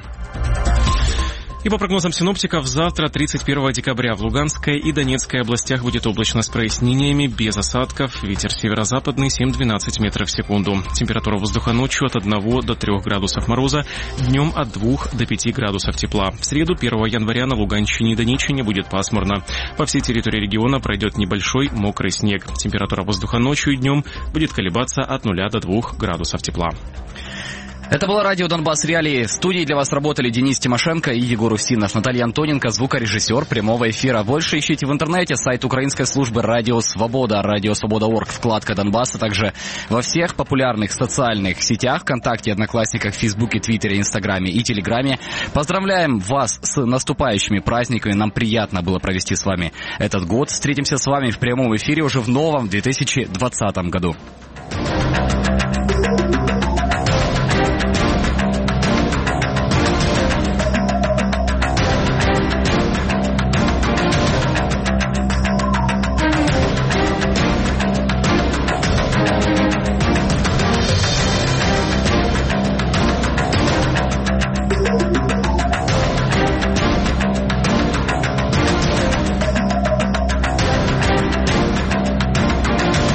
И по прогнозам синоптиков, завтра, тридцать первого декабря, в Луганской и Донецкой областях будет облачно с прояснениями, без осадков. Ветер северо-западный семь-двенадцать метров в секунду. Температура воздуха ночью от одного до трёх градусов мороза, днем от двух до пяти градусов тепла. В среду, первого января, на Луганщине и Донеччине будет пасмурно. По всей территории региона пройдет небольшой мокрый снег. Температура воздуха ночью и днем будет колебаться от нуля до двух градусов тепла. Это было радио «Донбасс Реалии». В студии для вас работали Денис Тимошенко и Егор Устинов. Наталья Антоненко, звукорежиссер прямого эфира. Больше ищите в интернете, сайт украинской службы «Радио Свобода», «Радио Свобода точка орг», вкладка «Донбасс», а также во всех популярных социальных сетях, ВКонтакте, Одноклассниках, Фейсбуке, Твиттере, Инстаграме и Телеграме. Поздравляем вас с наступающими праздниками. Нам приятно было провести с вами этот год. Встретимся с вами в прямом эфире уже в новом две тысячи двадцатом году.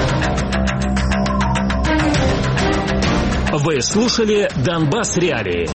Вы слушали «Донбасс Реалии».